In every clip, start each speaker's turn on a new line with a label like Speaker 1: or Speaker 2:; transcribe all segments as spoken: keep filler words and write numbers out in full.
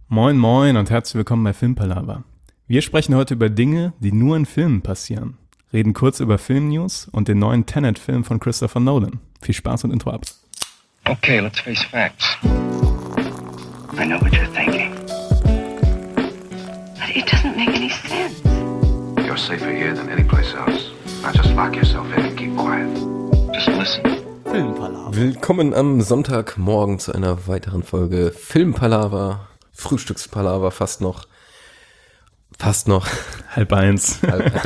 Speaker 1: Moin moin und herzlich willkommen bei Filmpalava. Wir sprechen heute über Dinge, die nur in Filmen passieren, reden kurz über Filmnews und den neuen Tenet-Film von Christopher Nolan. Viel Spaß und Intro ab.
Speaker 2: Okay, let's face facts. I know what you're thinking.
Speaker 3: But it doesn't make any sense.
Speaker 4: You're safer here than any place else. Now just lock yourself in and keep quiet.
Speaker 2: Just listen.
Speaker 5: Filmpalava. Willkommen am Sonntagmorgen zu einer weiteren Folge Filmpalava. Frühstückspalava fast noch. Fast noch.
Speaker 1: Halb eins.
Speaker 5: Halb.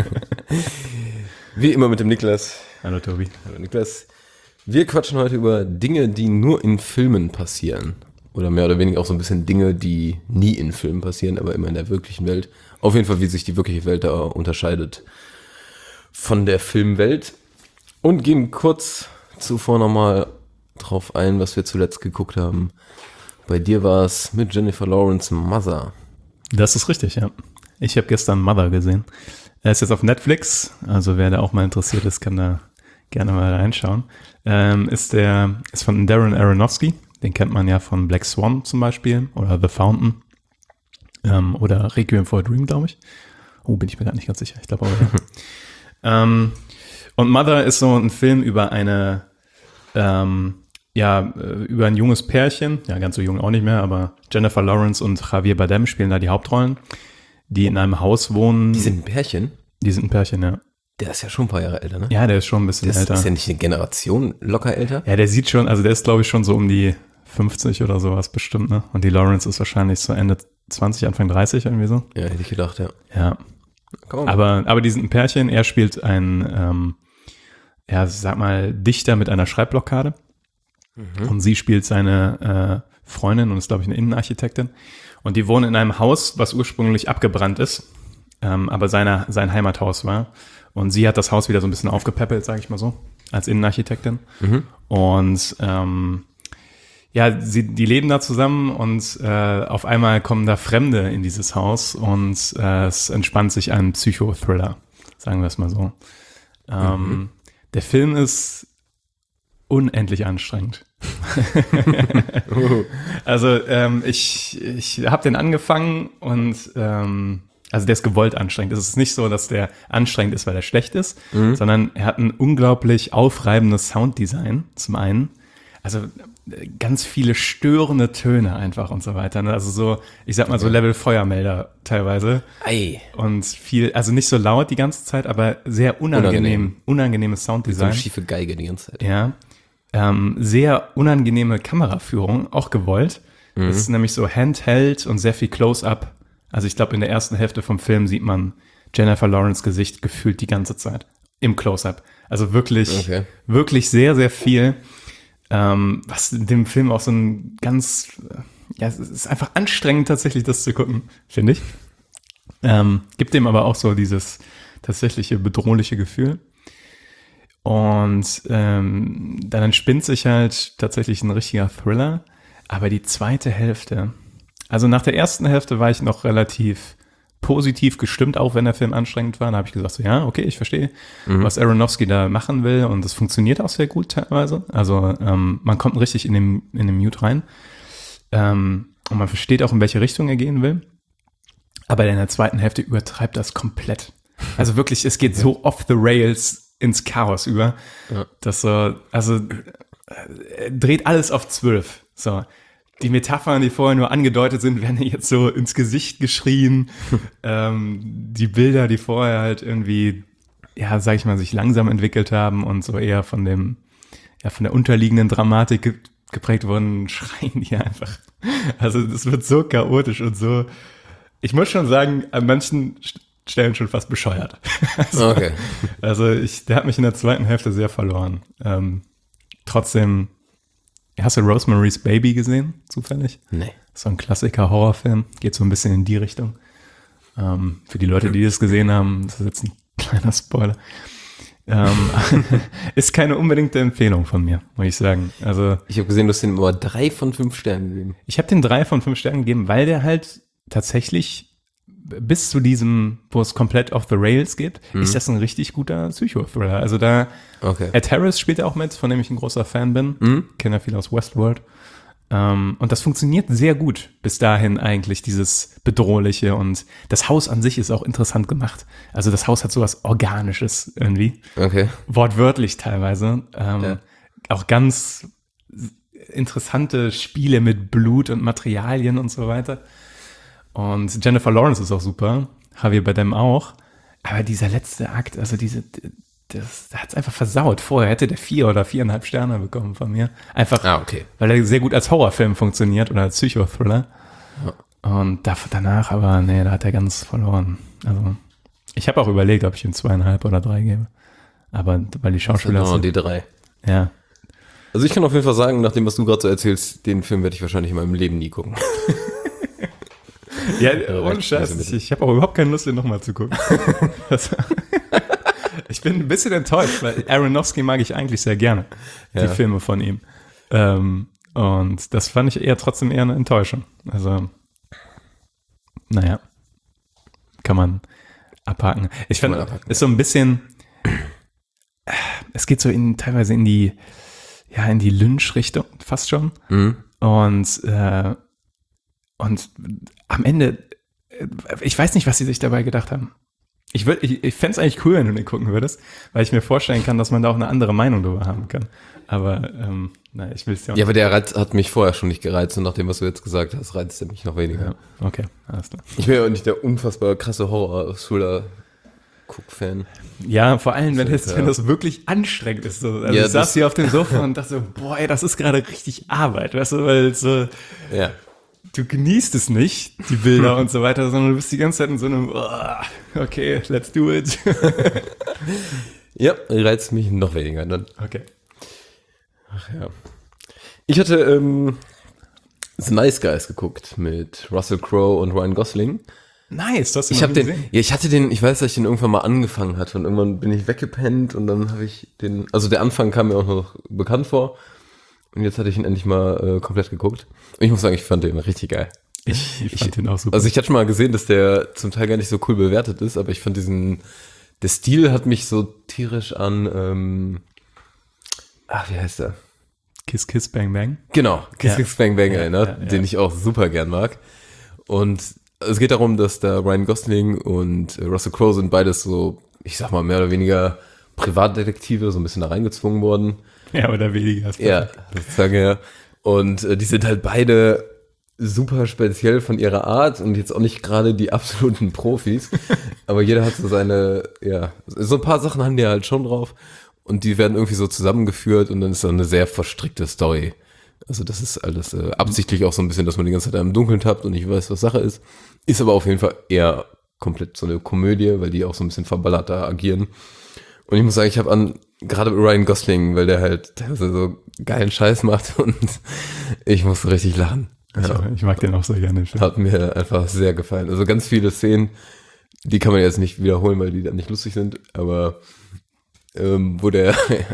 Speaker 5: Wie immer mit dem Niklas.
Speaker 1: Hallo Tobi.
Speaker 5: Hallo Niklas. Wir quatschen heute über Dinge, die nur in Filmen passieren. Oder mehr oder weniger auch so ein bisschen Dinge, die nie in Filmen passieren, aber immer in der wirklichen Welt. Auf jeden Fall, wie sich die wirkliche Welt da unterscheidet von der Filmwelt. Und gehen kurz zuvor nochmal drauf ein, was wir zuletzt geguckt haben. Bei dir war es mit Jennifer Lawrence Mother.
Speaker 1: Das ist richtig, ja. Ich habe gestern Mother gesehen. Er ist jetzt auf Netflix, also wer da auch mal interessiert ist, kann da gerne mal reinschauen. Ähm, ist der ist von Darren Aronofsky, den kennt man ja von Black Swan zum Beispiel oder The Fountain ähm, oder Requiem for a Dream, glaube ich. Oh, bin ich mir gerade nicht ganz sicher. Ich glaube auch, ja. ähm, und Mother ist so ein Film über eine ähm, ja, über ein junges Pärchen, ja, ganz so jung auch nicht mehr, aber Jennifer Lawrence und Javier Bardem spielen da die Hauptrollen, die in einem Haus wohnen.
Speaker 5: Die sind ein Pärchen?
Speaker 1: Die sind ein Pärchen, ja.
Speaker 5: Der ist ja schon ein paar Jahre älter, ne?
Speaker 1: Ja, der ist schon ein bisschen
Speaker 5: der ist,
Speaker 1: älter.
Speaker 5: Ist ja nicht eine Generation locker älter?
Speaker 1: Ja, der sieht schon, also der ist, glaube ich, schon so um die fünfzig oder sowas bestimmt, ne? Und die Lawrence ist wahrscheinlich so Ende zwanzig, Anfang dreißig irgendwie so.
Speaker 5: Ja, hätte ich gedacht, ja.
Speaker 1: Ja. Aber, aber die sind ein Pärchen. Er spielt ein, ähm, ja, sag mal, Dichter mit einer Schreibblockade. Mhm. Und sie spielt seine äh, Freundin und ist, glaube ich, eine Innenarchitektin. Und die wohnen in einem Haus, was ursprünglich abgebrannt ist, ähm, aber seine, sein Heimathaus war. Und sie hat das Haus wieder so ein bisschen aufgepäppelt, sage ich mal so, als Innenarchitektin. Mhm. Und ähm, ja, sie, die leben da zusammen und äh, auf einmal kommen da Fremde in dieses Haus und äh, es entspannt sich ein Psychothriller, sagen wir es mal so. Ähm, mhm. Der Film ist unendlich anstrengend. uh. Also ähm, ich, ich habe den angefangen und ähm, also der ist gewollt anstrengend. Es ist nicht so, dass der anstrengend ist, weil er schlecht ist, mhm. sondern er hat ein unglaublich aufreibendes Sounddesign zum einen. Also ganz viele störende Töne einfach und so weiter. Ne? Also so, ich sag mal so Level Feuermelder teilweise.
Speaker 5: Ei.
Speaker 1: Und viel, also nicht so laut die ganze Zeit, aber sehr unangenehm, unangenehm. unangenehmes Sounddesign.
Speaker 5: So eine schiefe Geige die ganze Zeit.
Speaker 1: Ja. Ähm, sehr unangenehme Kameraführung, auch gewollt. Mhm. Es ist nämlich so Handheld und sehr viel Close-Up. Also ich glaube, in der ersten Hälfte vom Film sieht man Jennifer Lawrence Gesicht gefühlt die ganze Zeit im Close-Up. Also wirklich, okay. wirklich sehr, sehr viel, ähm, was in dem Film auch so ein ganz, ja, es ist einfach anstrengend tatsächlich, das zu gucken, finde ich. Ähm, gibt dem aber auch so dieses tatsächliche bedrohliche Gefühl. Und ähm, dann entspinnt sich halt tatsächlich ein richtiger Thriller. Aber die zweite Hälfte, also nach der ersten Hälfte war ich noch relativ positiv gestimmt, auch wenn der Film anstrengend war. Da habe ich gesagt, so ja, okay, ich verstehe, mhm. was Aronofsky da machen will. Und es funktioniert auch sehr gut teilweise. Also ähm, man kommt richtig in den, in den Mute rein. Ähm, und man versteht auch, in welche Richtung er gehen will. Aber in der zweiten Hälfte übertreibt das komplett. Also wirklich, es geht so off the rails ins Chaos über, ja. dass so, also äh, dreht alles auf zwölf. So, die Metaphern, die vorher nur angedeutet sind, werden jetzt so ins Gesicht geschrien. ähm, die Bilder, die vorher halt irgendwie, ja, sag ich mal, sich langsam entwickelt haben und so eher von dem, ja, von der unterliegenden Dramatik ge- geprägt wurden, schreien die einfach. Also das wird so chaotisch und so. Ich muss schon sagen, an manchen Stellen schon fast bescheuert. Also, okay. also ich, der hat mich in der zweiten Hälfte sehr verloren. Ähm, trotzdem, hast du Rosemary's Baby gesehen, zufällig?
Speaker 5: Nee.
Speaker 1: So ein Klassiker-Horrorfilm, geht so ein bisschen in die Richtung. Ähm, für die Leute, die das gesehen haben, das ist jetzt ein kleiner Spoiler. Ähm, ist keine unbedingte Empfehlung von mir, muss ich sagen. Also
Speaker 5: ich habe gesehen, du hast den über drei von fünf Sternen gegeben.
Speaker 1: Ich habe den drei von fünf Sternen gegeben, weil der halt tatsächlich bis zu diesem, wo es komplett off the rails geht, mhm. ist das ein richtig guter Psychothriller. Also da,
Speaker 5: okay.
Speaker 1: Ed Harris spielt auch mit, von dem ich ein großer Fan bin. Mhm. Kenne ja viel aus Westworld. Ähm, und das funktioniert sehr gut bis dahin eigentlich, dieses Bedrohliche. Und das Haus an sich ist auch interessant gemacht. Also das Haus hat sowas Organisches irgendwie.
Speaker 5: Okay.
Speaker 1: Wortwörtlich teilweise. Ähm,
Speaker 5: Ja.
Speaker 1: Auch ganz interessante Spiele mit Blut und Materialien und so weiter. Und Jennifer Lawrence ist auch super. Javier Bardem auch. Aber dieser letzte Akt, also diese, das, das hat es einfach versaut. Vorher hätte der vier oder viereinhalb Sterne bekommen von mir. Einfach,
Speaker 5: Ah, okay.
Speaker 1: weil er sehr gut als Horrorfilm funktioniert oder als Psychothriller. Und da, danach aber, nee, da hat er ganz verloren. Also, ich habe auch überlegt, ob ich ihm zweieinhalb oder drei gebe. Aber weil die Schauspieler
Speaker 5: Genau,
Speaker 1: sind,
Speaker 5: die drei.
Speaker 1: ja.
Speaker 5: Also ich kann auf jeden Fall sagen, nach dem, was du gerade so erzählst, den Film werde ich wahrscheinlich in meinem Leben nie gucken.
Speaker 1: Ja,
Speaker 5: Ja,
Speaker 1: ohne
Speaker 5: recht,
Speaker 1: Scheiß.
Speaker 5: also
Speaker 1: Ich, ich habe auch überhaupt keine Lust, den nochmal zu gucken. Das, ich bin ein bisschen enttäuscht, weil Aronofsky mag ich eigentlich sehr gerne, die
Speaker 5: Ja.
Speaker 1: Filme von ihm. Ähm, und das fand ich eher trotzdem eher eine Enttäuschung. Also, naja, kann man abhaken. Ich
Speaker 5: Kann
Speaker 1: finde,
Speaker 5: man abhaken,
Speaker 1: ist so ein bisschen, es geht so in, teilweise in die, ja, in die Lynch-Richtung, fast schon.
Speaker 5: Mhm.
Speaker 1: Und, äh, und am Ende, äh, ich weiß nicht, was sie sich dabei gedacht haben. Ich, würd- ich, ich fände es eigentlich cool, wenn du den gucken würdest, weil ich mir vorstellen kann, dass man da auch eine andere Meinung darüber haben kann. Aber, ähm, naja, ich will es ja auch
Speaker 5: Ja, aber der Reiz hat mich vorher schon nicht gereizt und nach dem, was du jetzt gesagt hast, reizt er mich noch weniger.
Speaker 1: Ja, okay, alles klar.
Speaker 5: Ich bin ja auch nicht der unfassbar krasse Horror-Thriller-Guck-Fan.
Speaker 1: Ja, vor allem, wenn
Speaker 5: So,
Speaker 1: das,
Speaker 5: ja.
Speaker 1: wenn das wirklich anstrengend ist. So. Also
Speaker 5: Ja,
Speaker 1: ich saß
Speaker 5: das-
Speaker 1: hier auf dem Sofa und dachte so, boah, ey, das ist gerade richtig Arbeit, weißt du, weil so,
Speaker 5: Ja.
Speaker 1: du genießt es nicht, die Bilder und so weiter, sondern du bist die ganze Zeit in so einem, oh, okay, let's do it.
Speaker 5: Ja, reizt mich noch weniger dann.
Speaker 1: Okay.
Speaker 5: Ja. Ich hatte ähm, The Nice Guys geguckt mit Russell Crowe und Ryan Gosling.
Speaker 1: Nice, das hast du
Speaker 5: Ich
Speaker 1: noch
Speaker 5: habe
Speaker 1: nie
Speaker 5: den,
Speaker 1: gesehen.
Speaker 5: ja, ich hatte den, ich weiß, dass ich den irgendwann mal angefangen hatte und irgendwann bin ich weggepennt und dann habe ich den, also der Anfang kam mir auch noch bekannt vor und jetzt hatte ich ihn endlich mal äh, komplett geguckt. Und ich muss sagen, ich fand den richtig geil.
Speaker 1: Ich, ich fand den auch super.
Speaker 5: Also ich hatte schon mal gesehen, dass der zum Teil gar nicht so cool bewertet ist, aber ich fand diesen, der Stil hat mich so tierisch an, ähm, ach, wie heißt der?
Speaker 1: Kiss, Kiss, Bang, Bang.
Speaker 5: Genau, Kiss
Speaker 1: Ja.
Speaker 5: Kiss Bang Bang
Speaker 1: Ja,
Speaker 5: erinnert,
Speaker 1: ja, ja.
Speaker 5: den ich auch super gern mag. Und es geht darum, dass da Ryan Gosling und äh, Russell Crowe sind beides so, ich sag mal, mehr oder weniger Privatdetektive, so ein bisschen da reingezwungen worden.
Speaker 1: Ja, oder weniger. ist
Speaker 5: Ja,
Speaker 1: perfekt.
Speaker 5: sozusagen, ja. Und äh, die sind halt beide super speziell von ihrer Art und jetzt auch nicht gerade die absoluten Profis. Aber jeder hat so seine, ja, so ein paar Sachen haben die halt schon drauf. Und die werden irgendwie so zusammengeführt und dann ist so eine sehr verstrickte Story. Also das ist alles äh, absichtlich auch so ein bisschen, dass man die ganze Zeit im Dunkeln tappt und nicht weiß, was Sache ist. Ist aber auf jeden Fall eher komplett so eine Komödie, weil die auch so ein bisschen verballerter agieren. Und ich muss sagen, ich habe an, gerade Ryan Gosling, weil der halt teilweise so geilen Scheiß macht und ich musste richtig lachen.
Speaker 1: Ich, ich mag den auch so gerne.
Speaker 5: Hat mir einfach sehr gefallen. Also ganz viele Szenen, die kann man jetzt nicht wiederholen, weil die dann nicht lustig sind, aber ähm, wo der,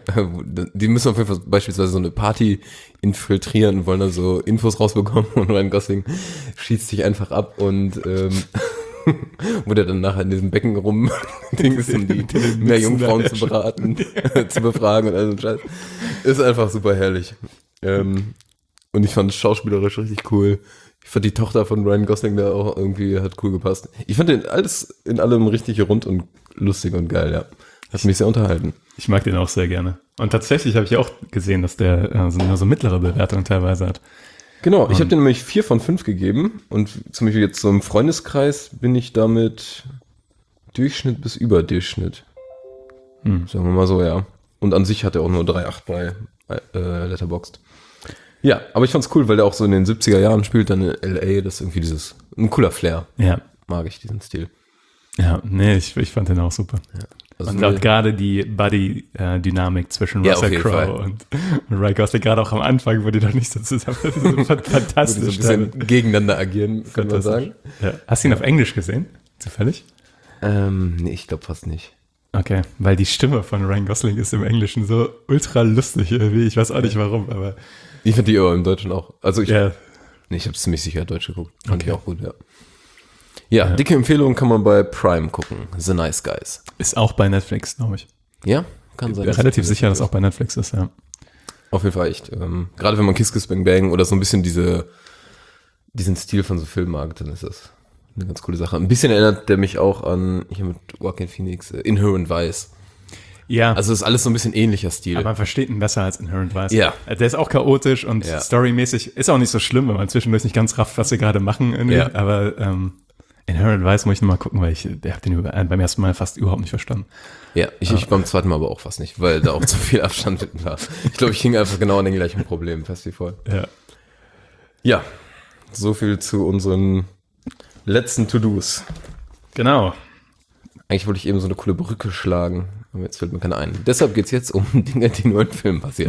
Speaker 5: die müssen auf jeden Fall beispielsweise so eine Party infiltrieren und wollen dann so Infos rausbekommen und Ryan Gosling schießt sich einfach ab und ähm, wo der dann nachher in diesem Becken rum Dings, um die mehr Jungfrauen zu beraten, zu befragen und all so ein Scheiß. Ist einfach super herrlich. Ähm, und ich fand es schauspielerisch richtig cool. Ich fand die Tochter von Ryan Gosling da auch irgendwie, hat cool gepasst. Ich fand den alles in allem richtig rund und lustig und geil, ja. Hat mich sehr unterhalten.
Speaker 1: Ich mag den auch sehr gerne. Und tatsächlich habe ich auch gesehen, dass der äh, so, nur so mittlere Bewertungen teilweise hat.
Speaker 5: Genau, ich habe den nämlich vier von fünf gegeben und zum Beispiel jetzt so im Freundeskreis bin ich damit Durchschnitt bis Überdurchschnitt.
Speaker 1: Hm.
Speaker 5: Sagen wir mal so, ja. Und an sich hat er auch nur drei Komma acht bei äh, Letterboxd. Ja, aber ich fand's cool, weil der auch so in den siebziger Jahren spielt, dann in L A, das ist irgendwie dieses, ein cooler Flair.
Speaker 1: Ja.
Speaker 5: Mag ich diesen Stil.
Speaker 1: Ja, nee, ich, ich fand den auch super.
Speaker 5: Also
Speaker 1: Und
Speaker 5: nur-
Speaker 1: auch gerade die Buddy-Dynamik zwischen
Speaker 5: Ja, auf
Speaker 1: Russell
Speaker 5: jeden
Speaker 1: Crowe
Speaker 5: Fall.
Speaker 1: und, und Ryan Gosling, gerade auch am Anfang, wo die doch nicht so zusammen so
Speaker 5: wo die so
Speaker 1: fantastisch.
Speaker 5: ein bisschen gegeneinander agieren, kann man
Speaker 1: fantastisch.
Speaker 5: sagen.
Speaker 1: Ja. Hast du ihn auf Englisch gesehen? Zufällig?
Speaker 5: Ähm, nee, ich glaube fast nicht.
Speaker 1: Okay, weil die Stimme von Ryan Gosling ist im Englischen so ultra lustig irgendwie. Ich weiß auch nicht warum, aber
Speaker 5: Ich finde die aber im Deutschen auch. Also ich,
Speaker 1: ja,
Speaker 5: nee, ich habe ziemlich sicher Deutsch geguckt. Fand
Speaker 1: Okay.
Speaker 5: ich auch gut, ja. Ja, dicke Empfehlung kann man bei Prime gucken. The Nice Guys.
Speaker 1: ist auch bei Netflix, glaube ich.
Speaker 5: Ja, kann sein.
Speaker 1: Bin relativ sicher, dass auch bei Netflix ist, ja.
Speaker 5: Auf jeden Fall echt. Ähm, gerade wenn man Kiss Kiss Bang Bang oder so ein bisschen diese, diesen Stil von so Filmen mag, dann ist das eine ganz coole Sache. Ein bisschen erinnert der mich auch an, hier mit Joaquin Phoenix, äh, Inherent Vice.
Speaker 1: Ja.
Speaker 5: Also ist alles so ein bisschen ähnlicher Stil.
Speaker 1: Aber man versteht ihn besser als Inherent Vice.
Speaker 5: Ja.
Speaker 1: Der ist auch chaotisch und
Speaker 5: Ja.
Speaker 1: storymäßig ist auch nicht so schlimm, wenn man zwischendurch nicht ganz rafft, was sie gerade machen. Irgendwie.
Speaker 5: Ja.
Speaker 1: Aber ähm, Inherent Vice muss ich nochmal gucken, weil ich der hab den über, beim ersten Mal fast überhaupt nicht verstanden.
Speaker 5: Ja, ich, ich beim zweiten Mal aber auch fast nicht, weil da auch zu viel Abstand war. Ich glaube, ich hing einfach genau an den gleichen Problemen fest wie vorher.
Speaker 1: Ja.
Speaker 5: Ja, so viel zu unseren letzten To-Dos.
Speaker 1: Genau.
Speaker 5: Eigentlich wollte ich eben so eine coole Brücke schlagen, aber jetzt fällt mir keine ein. Deshalb geht's jetzt um Dinge, die nur in Filmen passieren.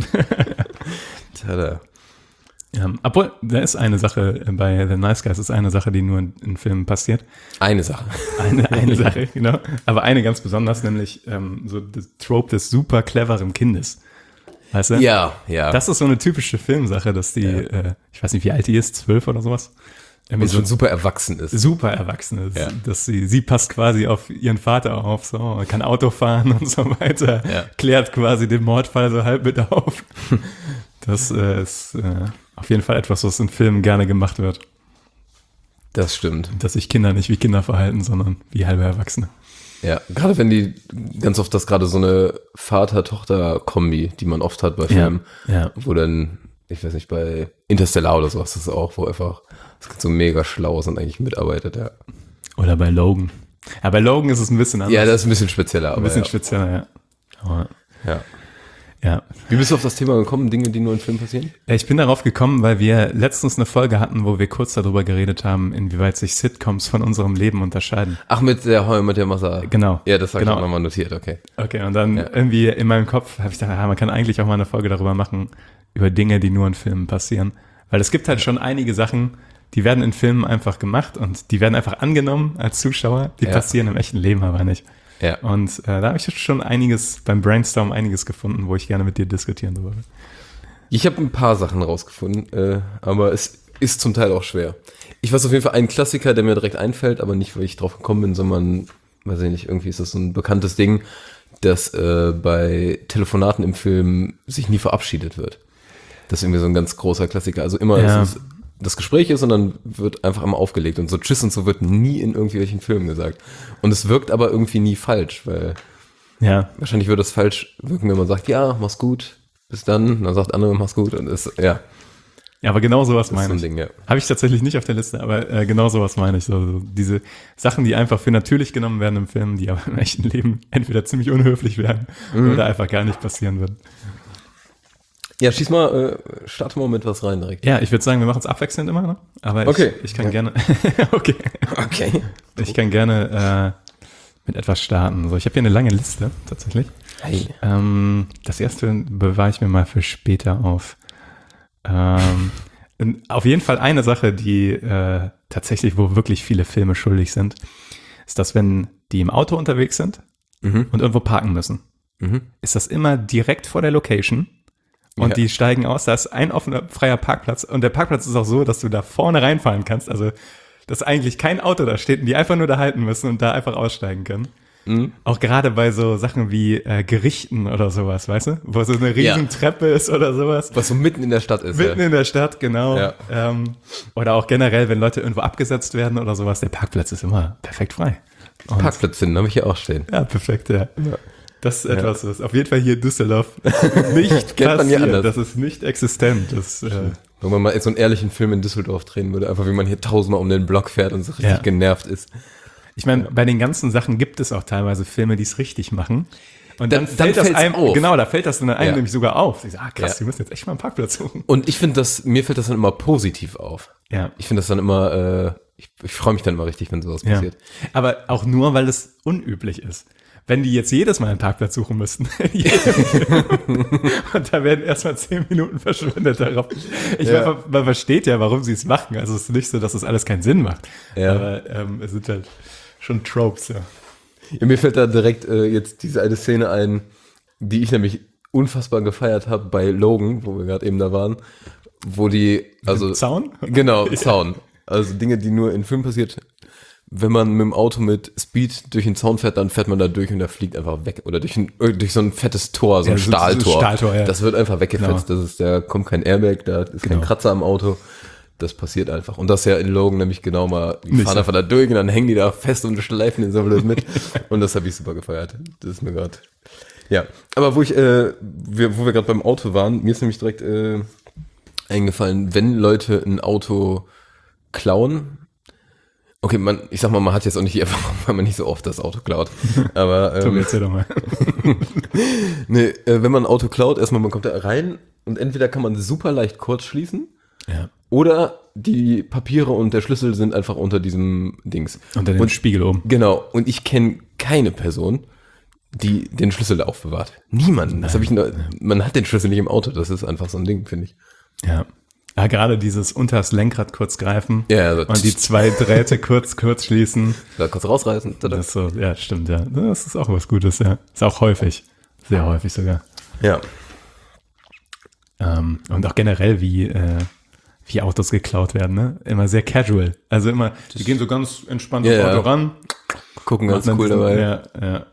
Speaker 5: Tada.
Speaker 1: Ja, obwohl, da ist eine Sache, bei The Nice Guys ist eine Sache, die nur in, in Filmen passiert.
Speaker 5: Eine Sache.
Speaker 1: Eine, eine Sache, genau. Aber eine ganz besonders, nämlich ähm, so das Trope des super cleveren Kindes. Weißt du?
Speaker 5: Ja, ja.
Speaker 1: Das ist so eine typische Filmsache, dass die,
Speaker 5: Ja.
Speaker 1: äh, ich weiß nicht, wie alt die ist, zwölf oder sowas. Irgendwie
Speaker 5: Und schon super erwachsen ist.
Speaker 1: super erwachsen ist.
Speaker 5: Ja.
Speaker 1: Dass sie, sie passt quasi auf ihren Vater auf, so, kann Auto fahren und so weiter.
Speaker 5: Ja.
Speaker 1: Klärt quasi den Mordfall so halb mit auf. Das äh, ist äh, auf jeden Fall etwas, was in Filmen gerne gemacht wird.
Speaker 5: Das stimmt.
Speaker 1: Dass sich Kinder nicht wie Kinder verhalten, sondern wie halbe Erwachsene.
Speaker 5: Ja, gerade wenn die, ganz oft das gerade so eine Vater-Tochter-Kombi, die man oft hat bei Filmen,
Speaker 1: ja.
Speaker 5: wo dann, ich weiß nicht, bei Interstellar oder sowas, das ist auch, wo einfach das so mega schlau ist und eigentlich mitarbeitet, ja.
Speaker 1: Oder bei Logan. Ja, bei Logan ist es ein bisschen anders.
Speaker 5: Ja, das ist ein bisschen spezieller, aber
Speaker 1: ein bisschen
Speaker 5: ja.
Speaker 1: spezieller, ja. Aber,
Speaker 5: ja.
Speaker 1: ja.
Speaker 5: Wie bist du auf das Thema gekommen, Dinge, die nur in Filmen passieren?
Speaker 1: Ich bin darauf gekommen, weil wir letztens eine Folge hatten, wo wir kurz darüber geredet haben, inwieweit sich Sitcoms von unserem Leben unterscheiden.
Speaker 5: Ach, mit der Heu, mit der Massa.
Speaker 1: Genau.
Speaker 5: Ja, das habe
Speaker 1: Genau.
Speaker 5: ich auch nochmal notiert, okay.
Speaker 1: Okay, und dann
Speaker 5: Ja.
Speaker 1: irgendwie in meinem Kopf habe ich gedacht, ja, man kann eigentlich auch mal eine Folge darüber machen, über Dinge, die nur in Filmen passieren. Weil es gibt halt schon einige Sachen, die werden in Filmen einfach gemacht und die werden einfach angenommen als Zuschauer, die
Speaker 5: Ja.
Speaker 1: passieren im echten Leben aber nicht.
Speaker 5: Ja.
Speaker 1: Und äh, da habe ich schon einiges, beim Brainstorm einiges gefunden, wo ich gerne mit dir diskutieren darüber will.
Speaker 5: Ich habe ein paar Sachen rausgefunden, äh, aber es ist zum Teil auch schwer. Ich weiß auf jeden Fall einen Klassiker, der mir direkt einfällt, aber nicht, weil ich drauf gekommen bin, sondern, weiß ich nicht, irgendwie ist das so ein bekanntes Ding, dass äh, bei Telefonaten im Film sich nie verabschiedet wird. Das ist irgendwie so ein ganz großer Klassiker. Also immer,
Speaker 1: Ja.
Speaker 5: dass es das Gespräch ist und dann wird einfach einmal aufgelegt und so Tschüss und so wird nie in irgendwelchen Filmen gesagt. Und es wirkt aber irgendwie nie falsch, weil
Speaker 1: Ja,
Speaker 5: wahrscheinlich würde es falsch wirken, wenn man sagt, ja, mach's gut, bis dann. Und dann sagt andere, mach's gut und ist, ja,
Speaker 1: ja, aber genau sowas
Speaker 5: das ist so
Speaker 1: meine
Speaker 5: ein
Speaker 1: ich.
Speaker 5: Ding, ja.
Speaker 1: Habe ich tatsächlich nicht auf der Liste, aber äh, genau sowas meine ich. So, so diese Sachen, die einfach für natürlich genommen werden im Film, die aber im echten Leben entweder ziemlich unhöflich werden
Speaker 5: Mhm.
Speaker 1: oder einfach gar nicht passieren würden.
Speaker 5: Ja, schieß mal, äh, starte mal mit was rein direkt.
Speaker 1: Ja, ich würde sagen, wir machen es abwechselnd immer, ne? Aber ich,
Speaker 5: Okay.
Speaker 1: ich kann
Speaker 5: Ja.
Speaker 1: gerne, okay,
Speaker 5: Okay.
Speaker 1: ich kann gerne äh, mit etwas starten. So, ich habe hier eine lange Liste tatsächlich.
Speaker 5: Hey.
Speaker 1: Ähm, das erste bewahre ich mir mal für später auf. Ähm, auf jeden Fall eine Sache, die äh, tatsächlich, wo wirklich viele Filme schuldig sind, ist, dass wenn die im Auto unterwegs sind
Speaker 5: Mhm.
Speaker 1: und irgendwo parken müssen,
Speaker 5: Mhm.
Speaker 1: ist das immer direkt vor der Location und
Speaker 5: Ja.
Speaker 1: die steigen aus, da ist ein offener, freier Parkplatz und der Parkplatz ist auch so, dass du da vorne reinfahren kannst, also dass eigentlich kein Auto da steht und die einfach nur da halten müssen und da einfach aussteigen können.
Speaker 5: Mhm.
Speaker 1: Auch gerade bei so Sachen wie äh, Gerichten oder sowas, weißt du? Wo so eine riesen
Speaker 5: Ja.
Speaker 1: Treppe ist oder sowas.
Speaker 5: Was so mitten in der Stadt ist.
Speaker 1: Mitten
Speaker 5: ja.
Speaker 1: in der Stadt, genau.
Speaker 5: Ja.
Speaker 1: Ähm, oder auch generell, wenn Leute irgendwo abgesetzt werden oder sowas, der Parkplatz ist immer perfekt frei. Und,
Speaker 5: Parkplatz finden, habe ich hier auch stehen.
Speaker 1: ja, perfekt, ja. Das ist etwas, was auf jeden Fall hier in Düsseldorf nicht
Speaker 5: Kennt man hier
Speaker 1: passiert.
Speaker 5: anders.
Speaker 1: Das ist nicht existent. Das, äh,
Speaker 5: Wenn man mal in so einen ehrlichen Film in Düsseldorf drehen würde, einfach wie man hier tausendmal um den Block fährt und so richtig
Speaker 1: Ja.
Speaker 5: genervt ist.
Speaker 1: ich meine, bei den ganzen Sachen gibt es auch teilweise Filme, die es richtig machen. Und dann,
Speaker 5: Dann-
Speaker 1: fällt
Speaker 5: dann
Speaker 1: das
Speaker 5: fällt's
Speaker 1: einem,
Speaker 5: auf.
Speaker 1: genau, da fällt das dann einem
Speaker 5: Ja.
Speaker 1: nämlich sogar auf. Ich sage, ah krass,
Speaker 5: Ja.
Speaker 1: wir müssen jetzt echt mal einen Parkplatz suchen.
Speaker 5: Und ich finde das, mir fällt das dann immer positiv auf.
Speaker 1: Ja.
Speaker 5: Ich finde das dann immer, äh, ich, ich freue mich dann immer richtig, wenn sowas
Speaker 1: Ja.
Speaker 5: passiert.
Speaker 1: Aber auch nur, weil es unüblich ist. Wenn die jetzt jedes Mal einen Parkplatz suchen müssten, und da werden erstmal zehn Minuten verschwendet darauf. Ich
Speaker 5: Ja.
Speaker 1: meine, man versteht ja, warum sie es machen. Also es ist nicht so, dass es alles keinen Sinn macht.
Speaker 5: Ja.
Speaker 1: Aber ähm, es sind halt schon Tropes, ja.
Speaker 5: Ja, mir fällt da direkt äh, jetzt diese eine Szene ein, die ich nämlich unfassbar gefeiert habe bei Logan, wo wir gerade eben da waren, wo die, also
Speaker 1: Zaun?
Speaker 5: Genau, Zaun. Also Dinge, die nur in Filmen passiert, wenn man mit dem Auto mit Speed durch den Zaun fährt, dann fährt man da durch und der fliegt einfach weg. Oder durch, ein, durch so ein fettes Tor, so ein
Speaker 1: Ja, so- so
Speaker 5: Stahltor.
Speaker 1: Stahltor, ja.
Speaker 5: Das wird einfach weggefetzt.
Speaker 1: Genau.
Speaker 5: Das ist, da kommt kein Airbag, da ist
Speaker 1: Genau.
Speaker 5: kein Kratzer am Auto. Das passiert einfach. Und das ja in Logan nämlich genau mal, die
Speaker 1: Nicht
Speaker 5: fahren
Speaker 1: so.
Speaker 5: einfach da durch und dann hängen die da fest und schleifen den so blöd mit. Und das habe ich super gefeiert. Das ist mir gerade. Ja, aber wo ich, äh, wir, wo wir gerade beim Auto waren, mir ist nämlich direkt äh, eingefallen, wenn Leute ein Auto klauen. Okay, man, ich sag mal, man hat jetzt auch nicht die Erfahrung, weil man nicht so oft das Auto klaut. Aber
Speaker 1: Tom,
Speaker 5: ähm,
Speaker 1: erzähl doch mal.
Speaker 5: nee, äh, wenn man ein Auto klaut, erstmal man kommt da rein und entweder kann man super leicht kurz schließen.
Speaker 1: Ja.
Speaker 5: Oder die Papiere und der Schlüssel sind einfach unter diesem Dings.
Speaker 1: Unter dem
Speaker 5: und,
Speaker 1: Spiegel oben.
Speaker 5: Genau. Und ich kenne keine Person, die den Schlüssel da aufbewahrt. Niemanden. Das habe ich noch, man hat den Schlüssel nicht im Auto. Das ist einfach so ein Ding, finde ich.
Speaker 1: Ja. Ja, gerade dieses unters Lenkrad kurz greifen
Speaker 5: Ja, also
Speaker 1: und die zwei Drähte kurz, kurz schließen.
Speaker 5: Da kurz rausreißen. Tada.
Speaker 1: Das ist so, ja, stimmt, ja. Das ist auch was Gutes, ja. Ist auch häufig. Sehr häufig sogar.
Speaker 5: Ja.
Speaker 1: Ähm, und auch generell, wie, äh, wie Autos geklaut werden, ne? Immer sehr casual. Also immer, die gehen so ganz entspannt
Speaker 5: Ja,
Speaker 1: aufs
Speaker 5: ja.
Speaker 1: Auto ran.
Speaker 5: Gucken ganz
Speaker 1: machen
Speaker 5: cool
Speaker 1: dann diesen-
Speaker 5: dabei.
Speaker 1: Ja, ja.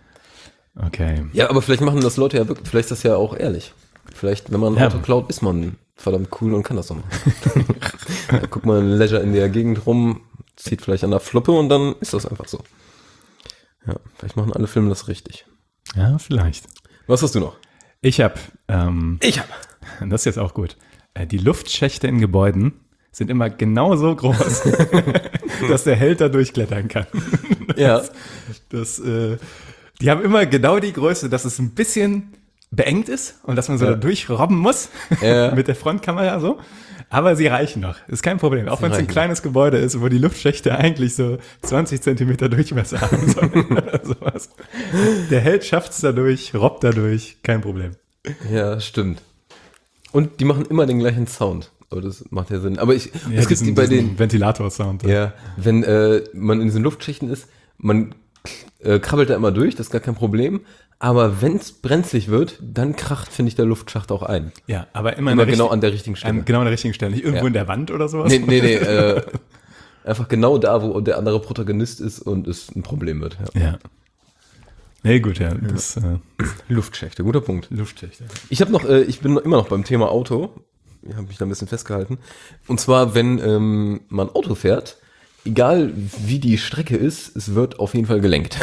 Speaker 1: Okay.
Speaker 5: Ja, aber vielleicht machen das Leute ja wirklich, vielleicht ist das ja auch ehrlich. Vielleicht, wenn man ein
Speaker 1: Ja.
Speaker 5: Auto klaut, ist man verdammt cool und kann das so machen. Da guckt man Leisure in der Gegend rum, zieht vielleicht an der Fluppe und dann ist das einfach so. Ja, vielleicht machen alle Filme das richtig.
Speaker 1: Ja, vielleicht.
Speaker 5: Was hast du noch?
Speaker 1: Ich habe, ähm,
Speaker 5: Ich hab.
Speaker 1: das ist jetzt auch gut, äh, die Luftschächte in Gebäuden sind immer genauso groß, dass der Held da durchklettern kann.
Speaker 5: Ja.
Speaker 1: Das, äh, die haben immer genau die Größe, dass es ein bisschen beengt ist und dass man so
Speaker 5: Ja.
Speaker 1: da durchrobben muss
Speaker 5: Ja.
Speaker 1: mit der Frontkamera so. Aber sie reichen noch. Ist kein Problem. Auch wenn es ein
Speaker 5: reichen.
Speaker 1: kleines Gebäude ist, wo die Luftschächte eigentlich so zwanzig Zentimeter Durchmesser haben sollen oder sowas. Der Held schafft es dadurch, robbt dadurch, kein Problem.
Speaker 5: Ja, stimmt. Und die machen immer den gleichen Sound. Aber das macht ja Sinn. Aber ich,
Speaker 1: Ja,
Speaker 5: es gibt
Speaker 1: diesen-
Speaker 5: die bei
Speaker 1: diesen
Speaker 5: den,
Speaker 1: Ventilator-Sound.
Speaker 5: ja, wenn äh, man in diesen Luftschichten ist, man äh, krabbelt da immer durch, das ist gar kein Problem. Aber wenn es brenzlig wird, dann kracht, finde ich, der Luftschacht auch ein.
Speaker 1: Ja, aber immer,
Speaker 5: Immer
Speaker 1: in der
Speaker 5: genau
Speaker 1: richt-
Speaker 5: an der richtigen Stelle.
Speaker 1: an, genau an der richtigen Stelle. Nicht irgendwo
Speaker 5: Ja.
Speaker 1: in der Wand oder sowas.
Speaker 5: Nee, nee, nee. Äh, einfach genau da, wo der andere Protagonist ist und es ein Problem wird. Ja.
Speaker 1: Ja. Nee, gut, ja. Das äh,
Speaker 5: Luftschächte, guter Punkt.
Speaker 1: Luftschächte.
Speaker 5: Ich habe noch, äh, ich bin noch immer noch beim Thema Auto. Ich habe mich da ein bisschen festgehalten. Und zwar, wenn ähm, man Auto fährt, egal wie die Strecke ist, es wird auf jeden Fall gelenkt.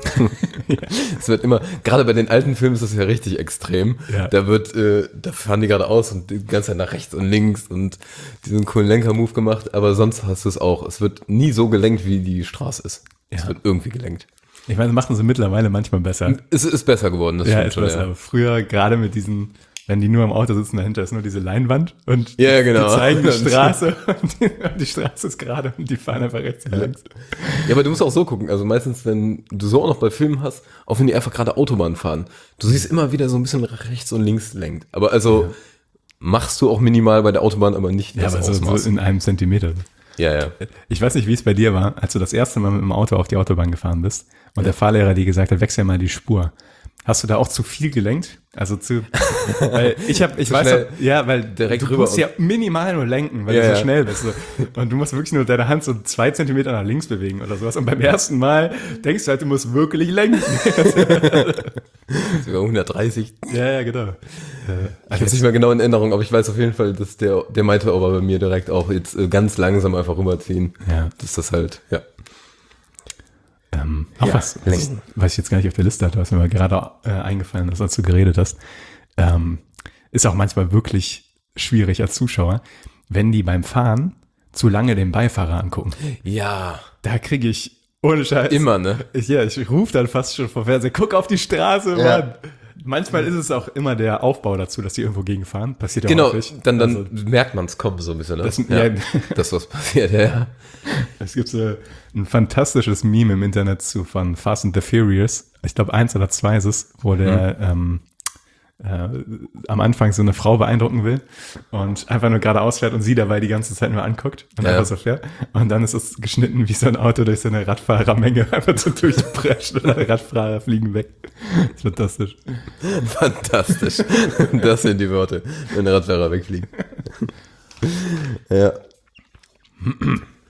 Speaker 5: Es wird immer, gerade bei den alten Filmen ist das ja richtig extrem.
Speaker 1: Ja.
Speaker 5: Da wird, äh, da fahren die geradeaus und die ganze Zeit nach rechts und links und diesen coolen Lenker-Move gemacht. Aber sonst hast du es auch. Es wird nie so gelenkt, wie die Straße ist. Es
Speaker 1: Ja.
Speaker 5: wird irgendwie gelenkt.
Speaker 1: Ich meine, das machen sie mittlerweile manchmal besser.
Speaker 5: Es ist besser geworden, das
Speaker 1: Ja,
Speaker 5: stimmt
Speaker 1: ist
Speaker 5: schon,
Speaker 1: besser.
Speaker 5: ja.
Speaker 1: Aber früher, gerade mit diesen, wenn die nur im Auto sitzen, dahinter ist nur diese Leinwand und
Speaker 5: Ja, genau.
Speaker 1: die zeigen die
Speaker 5: Und-
Speaker 1: Straße und die, und die Straße ist gerade und die fahren einfach rechts und links.
Speaker 5: Ja, aber du musst auch so gucken. Also meistens, wenn du so auch noch bei Filmen hast, auch wenn die einfach gerade Autobahn fahren, du siehst immer wieder so ein bisschen rechts und links lenkt. Aber also machst du auch minimal bei der Autobahn, aber nicht
Speaker 1: Ja,
Speaker 5: das
Speaker 1: aber so,
Speaker 5: Ausmaß.
Speaker 1: so in einem Zentimeter.
Speaker 5: ja, ja.
Speaker 1: Ich weiß nicht, wie es bei dir war, als du das erste Mal mit dem Auto auf die Autobahn gefahren bist und der Fahrlehrer dir gesagt hat, wechsel mal die Spur. Hast du da auch zu viel gelenkt? Also zu, weil ich habe, ich
Speaker 5: Zu
Speaker 1: weiß,
Speaker 5: schnell.
Speaker 1: auch, ja, weil
Speaker 5: Direkt
Speaker 1: du
Speaker 5: rüber
Speaker 1: musst
Speaker 5: und-
Speaker 1: ja minimal nur lenken, weil
Speaker 5: Ja,
Speaker 1: du so
Speaker 5: ja.
Speaker 1: schnell bist. So. Und du musst wirklich nur deine Hand so zwei Zentimeter nach links bewegen oder sowas. Und beim ersten Mal denkst du halt, du musst wirklich lenken.
Speaker 5: Sogar hundertdreißig.
Speaker 1: ja, ja, genau.
Speaker 5: Ich habe es nicht mehr genau in Erinnerung, aber ich weiß auf jeden Fall, dass der, der meinte aber bei mir direkt auch jetzt äh, ganz langsam einfach rüberziehen.
Speaker 1: Ja.
Speaker 5: Das ist das halt, ja.
Speaker 1: Ähm, auch
Speaker 5: Ja,
Speaker 1: was, was,
Speaker 5: lenken.
Speaker 1: was ich jetzt gar nicht auf der Liste hatte, was mir mal gerade äh, eingefallen ist, als du geredet hast, ähm, ist auch manchmal wirklich schwierig als Zuschauer, wenn die beim Fahren zu lange den Beifahrer angucken.
Speaker 5: Ja.
Speaker 1: Da kriege ich ohne Scheiß.
Speaker 5: Immer, ne?
Speaker 1: Ich, ja, ich rufe dann fast schon vor Fernseher, guck auf die Straße,
Speaker 5: Ja.
Speaker 1: Mann. Manchmal ist es auch immer der Aufbau dazu, dass die irgendwo gegenfahren. Passiert ja
Speaker 5: Genau,
Speaker 1: häufig.
Speaker 5: dann, dann
Speaker 1: Also,
Speaker 5: merkt man es kommen so ein bisschen, ne?
Speaker 1: Das-
Speaker 5: ja.
Speaker 1: ja.
Speaker 5: Das, was passiert, ja, ja.
Speaker 1: es gibt so ein fantastisches Meme im Internet zu von Fast and the Furious. Ich glaube, eins oder zwei ist es, wo der ähm, äh, am Anfang so eine Frau beeindrucken will und einfach nur geradeaus fährt und sie dabei die ganze Zeit nur anguckt und
Speaker 5: Ja.
Speaker 1: einfach so fährt. Und dann ist es geschnitten, wie so ein Auto durch so eine Radfahrermenge einfach so durchprescht und alle Radfahrer fliegen weg. Das ist fantastisch.
Speaker 5: Fantastisch. Das sind die Worte, wenn der Radfahrer wegfliegt. Ja.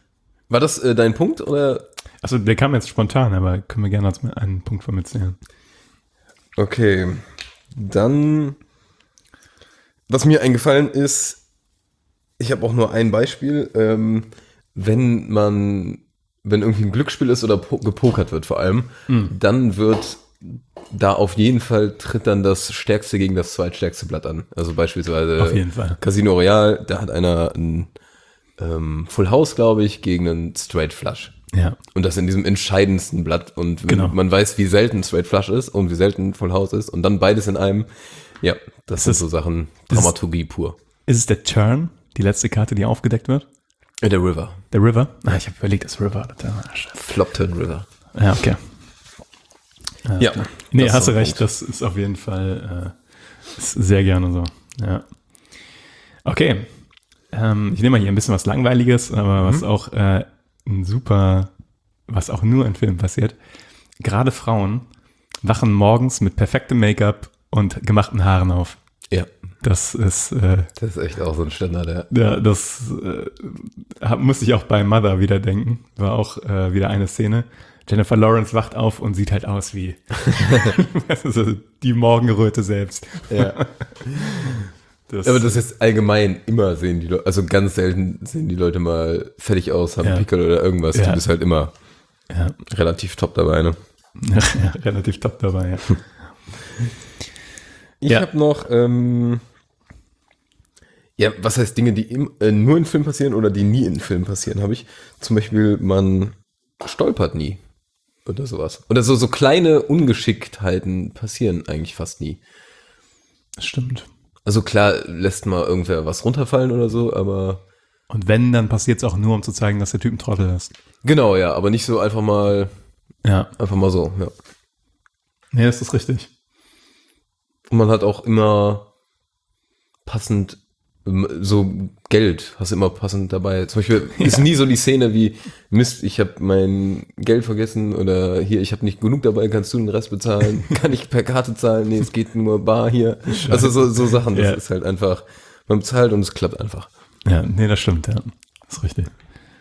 Speaker 5: War das äh, dein Punkt oder?
Speaker 1: Also der kam jetzt spontan, aber können wir gerne als einen Punkt von mitzählen.
Speaker 5: Okay, dann, was mir eingefallen ist, ich habe auch nur ein Beispiel, ähm, wenn man, wenn irgendwie ein Glücksspiel ist oder po- gepokert wird vor allem, mhm. dann wird da auf jeden Fall tritt dann das Stärkste gegen das zweitstärkste Blatt an. Also beispielsweise
Speaker 1: auf jeden Fall.
Speaker 5: Casino Royale, da hat einer ein ähm, Full House, glaube ich, gegen einen Straight Flush.
Speaker 1: Ja.
Speaker 5: Und das in diesem entscheidendsten Blatt. Und wenn
Speaker 1: genau.
Speaker 5: man weiß, wie selten Straight Flush ist und wie selten Full House ist und dann beides in einem, ja, das, das sind ist, so Sachen, Dramaturgie ist, pur.
Speaker 1: Ist es der Turn, die letzte Karte, die aufgedeckt wird?
Speaker 5: Der River.
Speaker 1: Der River? Ah, ich habe überlegt, das River.
Speaker 5: Flop Turn River.
Speaker 1: Ja, okay. Ja,
Speaker 5: ja
Speaker 1: nee, hast du recht, Punkt. Das ist auf jeden Fall äh, ist sehr gerne so. Ja. Okay. Ähm, ich nehme mal hier ein bisschen was Langweiliges, aber mhm. was auch äh, ein super, was auch nur in Filmen passiert. Gerade Frauen wachen morgens mit perfektem Make-up und gemachten Haaren auf.
Speaker 5: Ja.
Speaker 1: Das ist äh,
Speaker 5: das ist echt auch so ein Standard, ja.
Speaker 1: Ja, das äh, hab, musste ich auch bei Mother wieder denken. War auch äh, wieder eine Szene. Jennifer Lawrence wacht auf und sieht halt aus wie also die Morgenröte selbst.
Speaker 5: Ja. Das, aber das ist allgemein immer sehen die Leute, also ganz selten sehen die Leute mal fertig aus, haben ja. Pickel oder irgendwas. Ja. Du bist halt immer ja. relativ top dabei, ne?
Speaker 1: Ja, relativ top dabei, ja.
Speaker 5: Ich ja. habe noch, ähm, ja, was heißt Dinge, die im, äh, nur in Filmen passieren oder die nie in Filmen passieren, habe ich zum Beispiel, man stolpert nie oder sowas. Oder so, so kleine Ungeschicktheiten passieren eigentlich fast nie.
Speaker 1: Das stimmt.
Speaker 5: Also klar, lässt mal irgendwer was runterfallen oder so, aber...
Speaker 1: Und wenn, dann passiert es auch nur, um zu zeigen, dass der Typ ein Trottel ist.
Speaker 5: Genau, ja, aber nicht so einfach mal...
Speaker 1: Ja.
Speaker 5: Einfach mal so, ja.
Speaker 1: Nee, das ist richtig.
Speaker 5: Und man hat auch immer passend so Geld, hast du immer passend dabei. Zum Beispiel ja. ist nie so die Szene wie, Mist, ich habe mein Geld vergessen oder hier, ich habe nicht genug dabei, kannst du den Rest bezahlen? Kann ich per Karte zahlen? Nee, es geht nur bar hier. Scheiße. Also so, so Sachen, das ja. ist halt einfach, man bezahlt und es klappt einfach.
Speaker 1: Ja, nee, das stimmt, ja. Das ist richtig.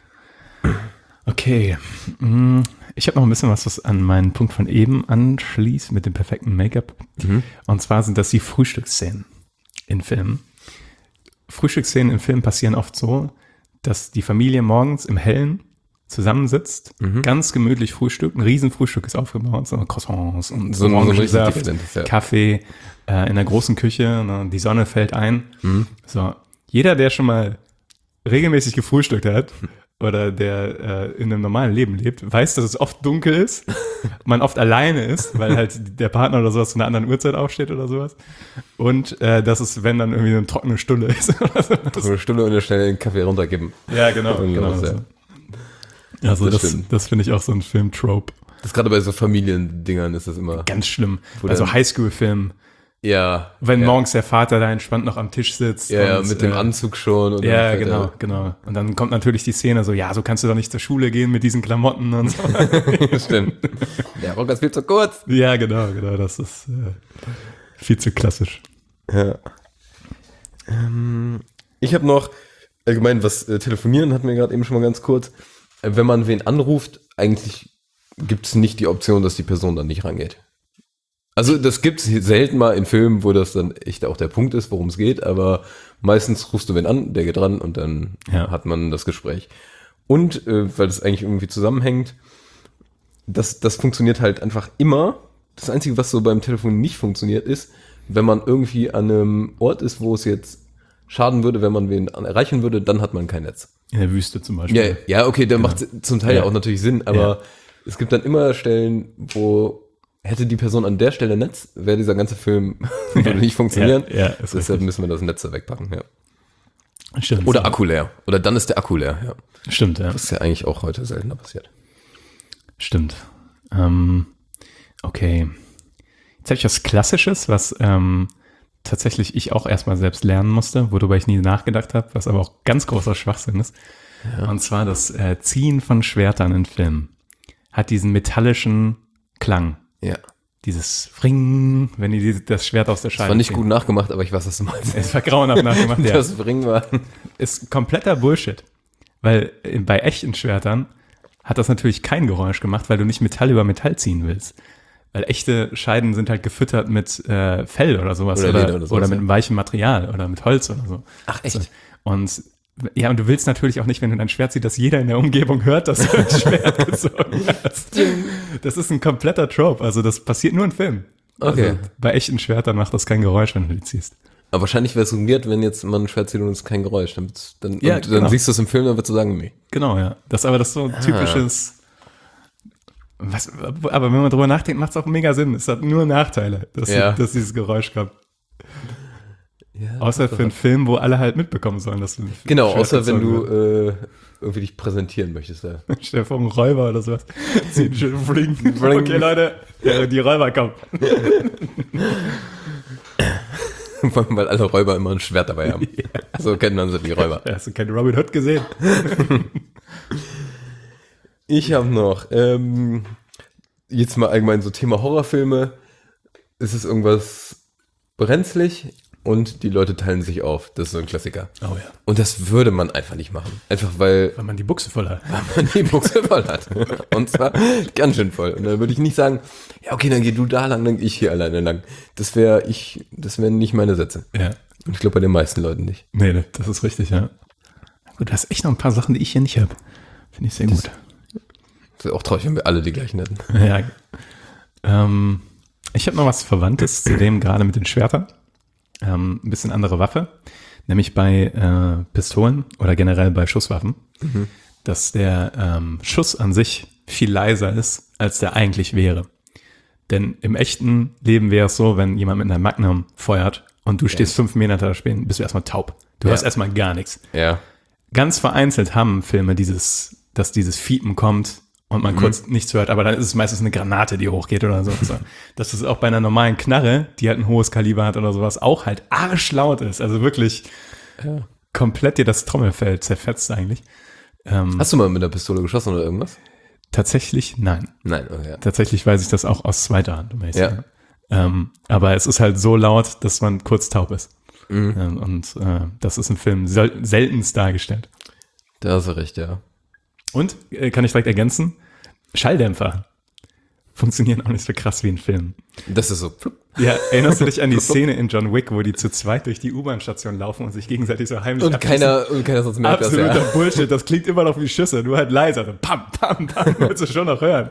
Speaker 1: Okay. Ich habe noch ein bisschen was, was an meinen Punkt von eben anschließt mit dem perfekten Make-up. Mhm. Und zwar sind das die Frühstücksszenen in Filmen. Frühstücksszenen in Filmen passieren oft so, dass die Familie morgens im Hellen zusammensitzt, mhm. ganz gemütlich frühstückt, ein Riesenfrühstück ist aufgebaut, so Croissants und so Orangensaft, so ja. Kaffee äh, in der großen Küche, ne, die Sonne fällt ein. Mhm. So, jeder, der schon mal regelmäßig gefrühstückt hat oder der äh, in einem normalen Leben lebt, weiß, dass es oft dunkel ist, man oft alleine ist, weil halt der Partner oder sowas zu einer anderen Uhrzeit aufsteht oder sowas. Und äh, dass es, wenn dann irgendwie eine trockene Stulle ist. Oder so.
Speaker 5: Trockene Stulle und dann schnell den Kaffee runtergeben.
Speaker 1: Ja, genau. genau
Speaker 5: so.
Speaker 1: Ja. Also das, das, das finde ich auch so ein Film-Trope.
Speaker 5: Das gerade bei so Familiendingern ist das immer...
Speaker 1: Ganz schlimm. Also Highschool-Filmen.
Speaker 5: Ja.
Speaker 1: Wenn
Speaker 5: ja.
Speaker 1: morgens der Vater da entspannt noch am Tisch sitzt.
Speaker 5: Ja,
Speaker 1: und,
Speaker 5: mit dem
Speaker 1: äh,
Speaker 5: Anzug schon. Und
Speaker 1: ja, genau, er, genau. Und dann kommt natürlich die Szene so, ja, so kannst du doch nicht zur Schule gehen mit diesen Klamotten und so.
Speaker 5: Stimmt. Der Rock ist viel zu kurz.
Speaker 1: Ja, genau, genau. Das ist äh, viel zu klassisch.
Speaker 5: Ja. Ähm, ich habe noch, allgemein, was äh, Telefonieren hatten wir gerade eben schon mal ganz kurz. Äh, wenn man wen anruft, eigentlich gibt es nicht die Option, dass die Person dann nicht rangeht. Also das gibt es selten mal in Filmen, wo das dann echt auch der Punkt ist, worum es geht, aber meistens rufst du wen an, der geht ran und dann ja. hat man das Gespräch. Und, äh, weil das eigentlich irgendwie zusammenhängt, das, das funktioniert halt einfach immer. Das Einzige, was so beim Telefon nicht funktioniert, ist, wenn man irgendwie an einem Ort ist, wo es jetzt schaden würde, wenn man wen erreichen würde, dann hat man kein Netz.
Speaker 1: In der Wüste zum Beispiel.
Speaker 5: Ja, ja okay, der genau. macht zum Teil ja
Speaker 1: ja
Speaker 5: auch natürlich Sinn, aber ja. es gibt dann immer Stellen, wo hätte die Person an der Stelle Netz, wäre dieser ganze Film würde nicht funktionieren.
Speaker 1: Ja, ja,
Speaker 5: deshalb richtig. Müssen wir das Netz da wegpacken, ja.
Speaker 1: Stimmt.
Speaker 5: Oder Akku leer. Oder dann ist der Akku leer, ja.
Speaker 1: Stimmt, ja.
Speaker 5: Das ist ja eigentlich auch heute seltener passiert.
Speaker 1: Stimmt. Ähm, okay. Jetzt habe ich was Klassisches, was ähm, tatsächlich ich auch erstmal selbst lernen musste, worüber ich nie nachgedacht habe, was aber auch ganz großer Schwachsinn ist. Ja. Und zwar das äh, Ziehen von Schwertern in Filmen. Hat diesen metallischen Klang.
Speaker 5: Ja.
Speaker 1: Dieses Ring, wenn die das Schwert aus der Scheide
Speaker 5: Das war nicht
Speaker 1: ziehen.
Speaker 5: gut nachgemacht, aber ich weiß, was du meinst.
Speaker 1: Es war grauenhaft nachgemacht, ja.
Speaker 5: Das Ring war...
Speaker 1: Ist kompletter Bullshit. Weil äh, bei echten Schwertern hat das natürlich kein Geräusch gemacht, weil du nicht Metall über Metall ziehen willst. Weil echte Scheiden sind halt gefüttert mit äh, Fell oder sowas.
Speaker 5: Oder
Speaker 1: Oder,
Speaker 5: Leder
Speaker 1: oder,
Speaker 5: oder sowas,
Speaker 1: oder mit
Speaker 5: ja.
Speaker 1: einem weichen Material oder mit Holz oder so.
Speaker 5: Ach, echt?
Speaker 1: So. Und ja, und du willst natürlich auch nicht, wenn du dein Schwert ziehst, dass jeder in der Umgebung hört, dass du ein Schwert gezogen hast. Das ist ein kompletter Trope. Also das passiert nur in Filmen.
Speaker 5: Okay.
Speaker 1: Also bei echten Schwertern macht das kein Geräusch, wenn du die ziehst.
Speaker 5: Aber wahrscheinlich wäre es weird, wenn jetzt man ein Schwert zieht und es kein Geräusch. Dann, dann,
Speaker 1: Ja,
Speaker 5: und dann
Speaker 1: genau.
Speaker 5: siehst du es im Film, dann würdest du sagen, nee.
Speaker 1: Genau, ja. Das aber das ist so ein typisches. Was, aber wenn man drüber nachdenkt, macht es auch mega Sinn. Es hat nur Nachteile, dass,
Speaker 5: Ja.
Speaker 1: dass dieses Geräusch kommt.
Speaker 5: Ja,
Speaker 1: Außer für einen Film, wo alle halt mitbekommen sollen, dass du ein
Speaker 5: Genau,
Speaker 1: Schwert
Speaker 5: außer wenn
Speaker 1: gezogen
Speaker 5: du äh, irgendwie dich präsentieren möchtest. Ja.
Speaker 1: hast. Stell dir vor, ein Räuber oder sowas. Zieh einen schönen Fling. Okay, Leute, ja, die Räuber kommen.
Speaker 5: Vor allem, weil alle Räuber immer ein Schwert dabei haben. So kennt man sie, die Räuber.
Speaker 1: Ja, hast du keinen Robin Hood gesehen?
Speaker 5: Ich habe noch, ähm, jetzt mal allgemein so Thema Horrorfilme. Es ist irgendwas brenzlig und die Leute teilen sich auf. Das ist so ein Klassiker.
Speaker 1: Oh ja.
Speaker 5: Und das würde man einfach nicht machen. Einfach weil
Speaker 1: Weil man die Buchse voll hat.
Speaker 5: man die Buchse voll hat. Und zwar ganz schön voll. Und dann würde ich nicht sagen, ja okay, dann geh du da lang, dann geh ich hier alleine lang. Das wäre ich, das wären nicht meine Sätze.
Speaker 1: Ja.
Speaker 5: Und ich glaube bei den meisten Leuten nicht.
Speaker 1: Nee, nee, das ist richtig, ja. Gut, du hast echt noch ein paar Sachen, die ich hier nicht habe. Finde ich sehr gut.
Speaker 5: Das wäre auch traurig, wenn wir alle die gleichen hätten.
Speaker 1: Ja. Ähm, ich habe noch was Verwandtes zu dem gerade mit den Schwertern. Ähm, ein bisschen andere Waffe. Nämlich bei äh, Pistolen oder generell bei Schusswaffen. Mhm. Dass der ähm, Schuss an sich viel leiser ist, als der eigentlich wäre. Denn im echten Leben wäre es so, wenn jemand mit einer Magnum feuert und du stehst fünf Meter da stehen, bist du erstmal taub. Du
Speaker 5: Ja.
Speaker 1: hörst erstmal gar nichts.
Speaker 5: Ja.
Speaker 1: Ganz vereinzelt haben Filme dieses, dass dieses Fiepen kommt und man mhm. kurz nichts hört, aber dann ist es meistens eine Granate, die hochgeht oder so. so. Dass es auch bei einer normalen Knarre, die halt ein hohes Kaliber hat oder sowas, auch halt arschlaut ist. Also wirklich
Speaker 5: Ja.
Speaker 1: komplett dir das Trommelfell zerfetzt eigentlich. Ähm,
Speaker 5: Hast du mal mit einer Pistole geschossen oder irgendwas?
Speaker 1: tatsächlich, nein.
Speaker 5: Nein, oh ja.
Speaker 1: Tatsächlich weiß ich das auch aus zweiter Hand. Um ehrlich zu
Speaker 5: Ja.
Speaker 1: sein. Ähm, aber es ist halt so laut, dass man kurz taub ist.
Speaker 5: Mhm.
Speaker 1: Ähm, und äh, das ist im Film sel- seltenst dargestellt.
Speaker 5: Da hast du recht, ja.
Speaker 1: Und, äh, kann ich direkt ergänzen, Schalldämpfer funktionieren auch nicht so krass wie in Filmen.
Speaker 5: Das ist so. Flupp.
Speaker 1: Ja, erinnerst du dich an die Szene in John Wick, wo die zu zweit durch die U-Bahn-Station laufen und sich gegenseitig so heimlich
Speaker 5: Und
Speaker 1: abschießen?
Speaker 5: keiner, und keiner sonst merkt das,
Speaker 1: Absoluter
Speaker 5: ja.
Speaker 1: Bullshit, das klingt immer noch wie Schüsse, nur halt leiser. So pam, pam, pam, willst du schon noch hören.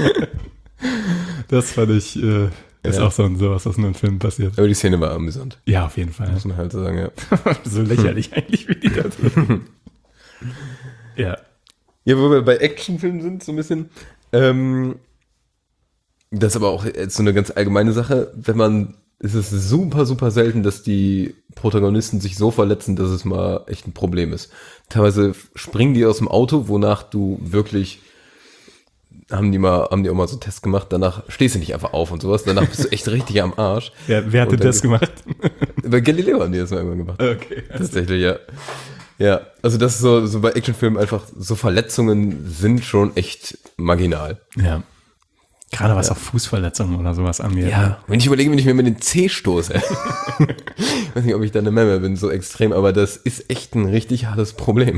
Speaker 1: Das fand ich, äh, ist
Speaker 5: Ja.
Speaker 1: auch so ein sowas, was nur in Filmen passiert.
Speaker 5: Aber die Szene war amüsant,
Speaker 1: Ja, auf jeden Fall.
Speaker 5: muss man halt so sagen, ja.
Speaker 1: So lächerlich eigentlich, wie die da sind. Ja.
Speaker 5: Ja, wo wir bei Actionfilmen sind, so ein bisschen. Ähm, das ist aber auch jetzt so eine ganz allgemeine Sache. Wenn man, es ist super, super selten, dass die Protagonisten sich so verletzen, dass es mal echt ein Problem ist. Teilweise springen die aus dem Auto, wonach du wirklich, haben die mal, haben die auch mal so einen Test gemacht, danach stehst du nicht einfach auf und sowas, danach bist du echt richtig am Arsch.
Speaker 1: Wer, wer hatte
Speaker 5: Und dann-
Speaker 1: das gemacht?
Speaker 5: Bei Galileo haben die das mal irgendwann gemacht.
Speaker 1: Okay.
Speaker 5: Tatsächlich, ja. Ja, also das ist so, so bei Actionfilmen einfach, so Verletzungen sind schon echt marginal.
Speaker 1: Ja. Gerade was auch Fußverletzungen oder sowas angeht. ne?
Speaker 5: Wenn ich überlege, wenn ich mir mit den Zeh stoße. Ich weiß nicht, ob ich da eine Memme bin, so extrem, aber das ist echt ein richtig hartes Problem.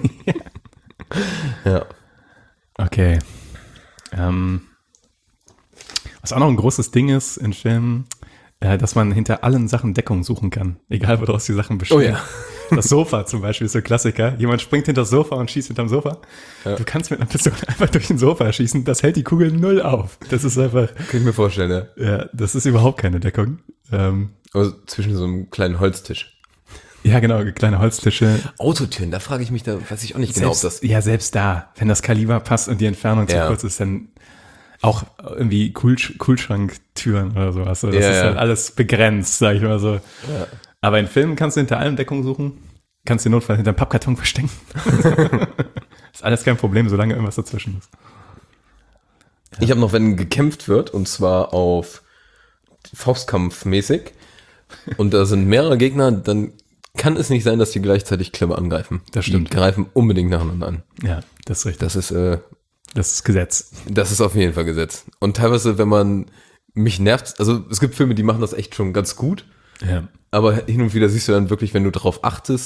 Speaker 5: Ja.
Speaker 1: Okay. Ähm, was auch noch ein großes Ding ist in Filmen, äh, dass man hinter allen Sachen Deckung suchen kann. Egal, woraus die Sachen bestehen.
Speaker 5: Oh ja.
Speaker 1: Das Sofa zum Beispiel ist so ein Klassiker. Jemand springt hinter das Sofa und schießt hinterm Sofa.
Speaker 5: Ja.
Speaker 1: Du kannst mit einer Pistole einfach durch den Sofa schießen. Das hält die Kugel null auf. Das ist einfach,
Speaker 5: Kann ich mir vorstellen, ja.
Speaker 1: ja, das ist überhaupt keine Deckung. Ähm,
Speaker 5: Also zwischen so einem kleinen Holztisch.
Speaker 1: ja, genau, kleine Holztische.
Speaker 5: Autotüren, da frage ich mich, da weiß ich auch nicht genau, ob
Speaker 1: Selbst,
Speaker 5: das...
Speaker 1: ja, selbst da, wenn das Kaliber passt und die Entfernung zu
Speaker 5: Ja.
Speaker 1: kurz ist, dann auch irgendwie Kühlsch- Kühlschranktüren oder sowas. So, das
Speaker 5: Ja,
Speaker 1: ist
Speaker 5: ja.
Speaker 1: halt alles begrenzt, sag ich mal so.
Speaker 5: Ja.
Speaker 1: Aber in Filmen kannst du hinter allem Deckung suchen, kannst den Notfall hinter einem Pappkarton verstecken. Ist alles kein Problem, solange irgendwas dazwischen ist.
Speaker 5: Ich habe noch, wenn gekämpft wird, und zwar auf Faustkampf-mäßig, und da sind mehrere Gegner, dann kann es nicht sein, dass die gleichzeitig clever angreifen.
Speaker 1: Das stimmt.
Speaker 5: Die greifen unbedingt nacheinander an.
Speaker 1: Ja, das ist richtig.
Speaker 5: Das ist, äh,
Speaker 1: Das ist Gesetz.
Speaker 5: das ist auf jeden Fall Gesetz. Und teilweise, wenn man mich nervt, also es gibt Filme, die machen das echt schon ganz gut,
Speaker 1: Ja.
Speaker 5: aber hin und wieder siehst du dann wirklich, wenn du darauf achtest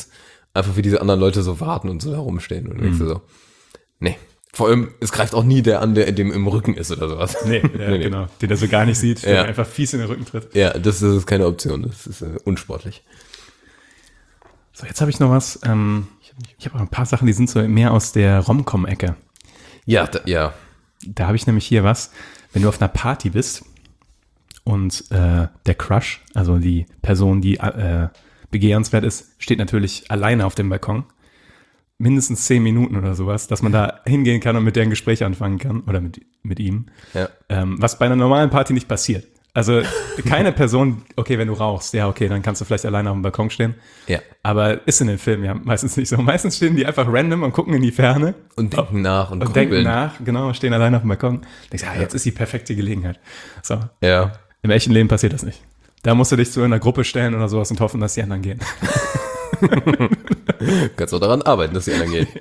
Speaker 5: einfach wie diese anderen Leute so warten und so da rumstehen. Und du denkst dir so, nee. Vor allem, es greift auch nie der an, der dem im Rücken ist oder sowas.
Speaker 1: Nee, ja, nee, nee. Genau. Den er so gar nicht sieht, der
Speaker 5: ja.
Speaker 1: einfach fies in den Rücken tritt.
Speaker 5: Ja, das ist keine Option. Das ist äh, unsportlich.
Speaker 1: So, jetzt habe ich noch was. Ähm, ich habe auch ein paar Sachen, die sind so mehr aus der Rom-Com-Ecke.
Speaker 5: Ja, da, ja.
Speaker 1: Da habe ich nämlich hier was. Wenn du auf einer Party bist und äh, der Crush, also die Person, die äh, begehrenswert ist, steht natürlich alleine auf dem Balkon. Mindestens zehn Minuten oder sowas, dass man da hingehen kann und mit der ein Gespräch anfangen kann oder mit, mit ihm.
Speaker 5: Ja.
Speaker 1: Ähm, was bei einer normalen Party nicht passiert. Also keine Person, okay, wenn du rauchst, ja, okay, dann kannst du vielleicht alleine auf dem Balkon stehen.
Speaker 5: Ja.
Speaker 1: Aber ist in den Filmen ja meistens nicht so. Meistens stehen die einfach random und gucken in die Ferne.
Speaker 5: Und denken nach und,
Speaker 1: Und
Speaker 5: grübeln.
Speaker 1: denken nach, genau, stehen alleine auf dem Balkon. Denkst, ja, jetzt ist die perfekte Gelegenheit. So.
Speaker 5: Ja.
Speaker 1: Im echten Leben passiert das nicht. Da musst du dich so in einer Gruppe stellen oder sowas und hoffen, dass die anderen gehen.
Speaker 5: Kannst auch daran arbeiten, dass die anderen gehen.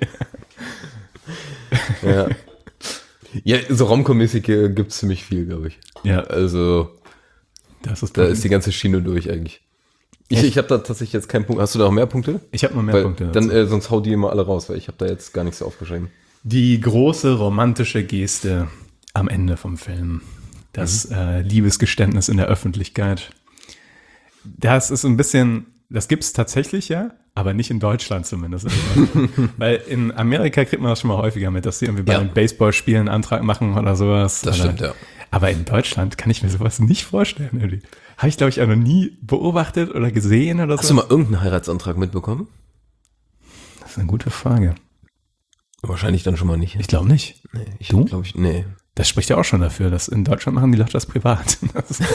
Speaker 5: ja. Ja, so Rom-Com-mäßig gibt es ziemlich viel, glaube ich.
Speaker 1: Ja.
Speaker 5: Also,
Speaker 1: Das ist
Speaker 5: da ist die ganze Schiene durch eigentlich. Ich, ich habe da tatsächlich jetzt keinen Punkt. Hast du da noch mehr Punkte?
Speaker 1: Ich habe noch mehr
Speaker 5: weil,
Speaker 1: Punkte.
Speaker 5: Dann
Speaker 1: dazu.
Speaker 5: äh, sonst hau die immer alle raus, weil ich habe da jetzt gar nichts so aufgeschrieben.
Speaker 1: Die große romantische Geste am Ende vom Film. Das
Speaker 5: Mhm.
Speaker 1: äh, Liebesgeständnis in der Öffentlichkeit. Das ist ein bisschen, das gibt es tatsächlich ja, aber nicht in Deutschland zumindest. Weil in Amerika kriegt man das schon mal häufiger mit, dass sie irgendwie bei
Speaker 5: Ja.
Speaker 1: den Baseballspielen einen Antrag machen oder sowas.
Speaker 5: Das
Speaker 1: oder,
Speaker 5: stimmt, ja.
Speaker 1: Aber in Deutschland kann ich mir sowas nicht vorstellen. Irgendwie. Habe ich, glaube ich, auch noch nie beobachtet oder gesehen oder so.
Speaker 5: Hast du mal irgendeinen Heiratsantrag mitbekommen?
Speaker 1: Das ist eine gute Frage.
Speaker 5: Wahrscheinlich dann schon mal nicht.
Speaker 1: Ich glaube nicht.
Speaker 5: nee, ich
Speaker 1: Du?
Speaker 5: glaube ich, nee.
Speaker 1: Das spricht ja auch schon dafür, dass in Deutschland machen die Leute das privat. Das ist,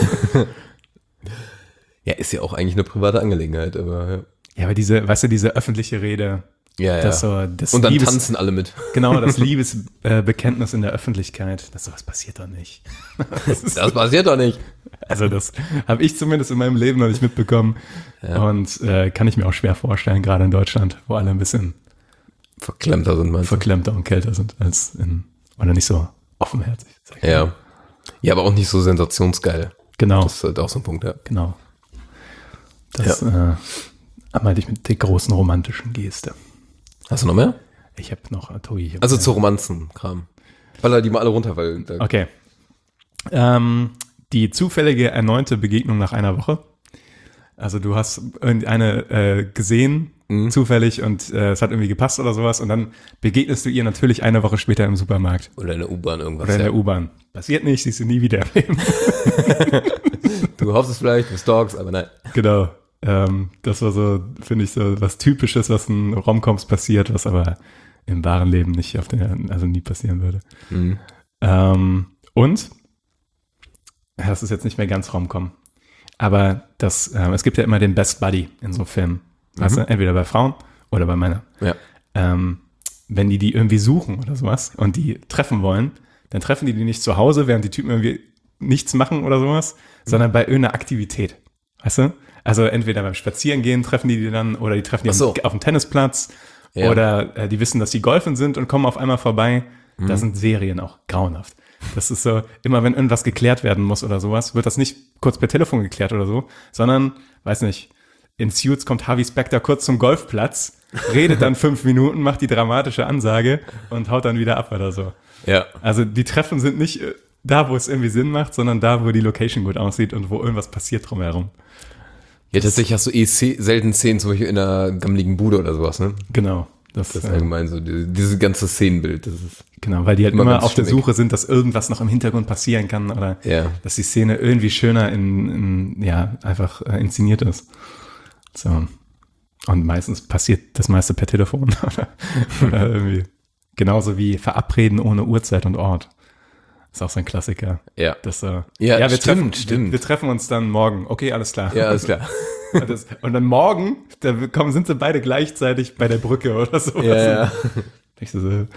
Speaker 5: Ja, ist ja auch eigentlich eine private Angelegenheit, aber ja.
Speaker 1: ja, aber diese, weißt du, diese öffentliche Rede,
Speaker 5: Ja, ja.
Speaker 1: das so, das
Speaker 5: Und dann
Speaker 1: Liebes,
Speaker 5: tanzen alle mit.
Speaker 1: genau, das Liebesbekenntnis in der Öffentlichkeit, das sowas passiert doch nicht. Das ist,
Speaker 5: Das passiert doch nicht.
Speaker 1: also das habe ich zumindest in meinem Leben noch nicht mitbekommen und äh, kann ich mir auch schwer vorstellen, gerade in Deutschland, wo alle ein bisschen
Speaker 5: Verklemmter sind, meinst du?
Speaker 1: verklemmter und kälter sind als in, oder nicht so offenherzig. Sag ich mal.
Speaker 5: Ja. Ja, aber auch nicht so sensationsgeil.
Speaker 1: Genau,
Speaker 5: Das ist halt auch so ein Punkt, ja.
Speaker 1: genau. Das äh, meinte ich mit der großen romantischen Geste.
Speaker 5: Hast du noch mehr?
Speaker 1: Ich habe noch, Tobi, ich hab
Speaker 5: Also
Speaker 1: mehr.
Speaker 5: zu Romanzen-Kram. Baller die mal alle runter, weil da,
Speaker 1: Okay. Ähm, die zufällige erneute Begegnung nach einer Woche. Also du hast irgendeine äh, gesehen,
Speaker 5: Mhm.
Speaker 1: zufällig, und äh, es hat irgendwie gepasst oder sowas, und dann begegnest du ihr natürlich eine Woche später im Supermarkt
Speaker 5: oder in der U-Bahn irgendwas.
Speaker 1: oder in
Speaker 5: ja.
Speaker 1: der U-Bahn. Passiert nicht, siehst du nie wieder im Leben.
Speaker 5: Du hoffst es vielleicht, du stalkst, aber nein.
Speaker 1: Genau. Ähm, das war so, finde ich, so was Typisches, was in Romcoms passiert, was aber im wahren Leben nicht auf der, also nie passieren würde.
Speaker 5: Mhm.
Speaker 1: Ähm, und, das ist jetzt nicht mehr ganz Romcom, aber das, ähm, es gibt ja immer den Best Buddy in so Filmen. Weißt du, entweder bei Frauen oder bei Männern.
Speaker 5: Ja.
Speaker 1: Ähm, wenn die die irgendwie suchen oder sowas und die treffen wollen, dann treffen die die nicht zu Hause, während die Typen irgendwie nichts machen oder sowas, sondern bei irgendeiner Aktivität. Weißt du? Also entweder beim Spazierengehen treffen die die dann, oder die treffen die
Speaker 5: Ach so.
Speaker 1: auf dem Tennisplatz,
Speaker 5: Ja.
Speaker 1: oder äh, die wissen, dass die golfen sind und kommen auf einmal vorbei.
Speaker 5: Mhm.
Speaker 1: Da sind Serien auch grauenhaft. Das ist so, immer wenn irgendwas geklärt werden muss oder sowas, wird das nicht kurz per Telefon geklärt oder so, sondern, weiß nicht, in Suits kommt Harvey Specter kurz zum Golfplatz, redet dann fünf Minuten, macht die dramatische Ansage und haut dann wieder ab oder so.
Speaker 5: Ja.
Speaker 1: Also die Treffen sind nicht äh, da, wo es irgendwie Sinn macht, sondern da, wo die Location gut aussieht und wo irgendwas passiert drumherum.
Speaker 5: Ja, tatsächlich hast du eh se- selten Szenen, zum Beispiel in einer gammeligen Bude oder sowas, ne?
Speaker 1: Genau. Das,
Speaker 5: Das ist
Speaker 1: äh,
Speaker 5: allgemein so, die, dieses ganze Szenenbild, das ist,
Speaker 1: genau, weil die halt
Speaker 5: immer
Speaker 1: immer,
Speaker 5: ganz
Speaker 1: auf der
Speaker 5: stimmig.
Speaker 1: Suche sind, dass irgendwas noch im Hintergrund passieren kann oder
Speaker 5: Ja.
Speaker 1: dass die Szene irgendwie schöner in, in ja, einfach äh, inszeniert ist. So. Und meistens passiert das meiste per Telefon oder, oder irgendwie. Genauso wie Verabreden ohne Uhrzeit und Ort. Ist auch so ein Klassiker.
Speaker 5: ja.
Speaker 1: Das, äh,
Speaker 5: Ja,
Speaker 1: wir
Speaker 5: stimmt,
Speaker 1: treffen,
Speaker 5: stimmt.
Speaker 1: Wir, wir treffen uns dann morgen. Okay, alles klar.
Speaker 5: Ja, alles klar.
Speaker 1: Und, das, und dann morgen, da kommen, sind sie beide gleichzeitig bei der Brücke oder so.
Speaker 5: Ja, ja.
Speaker 1: Ich so, so,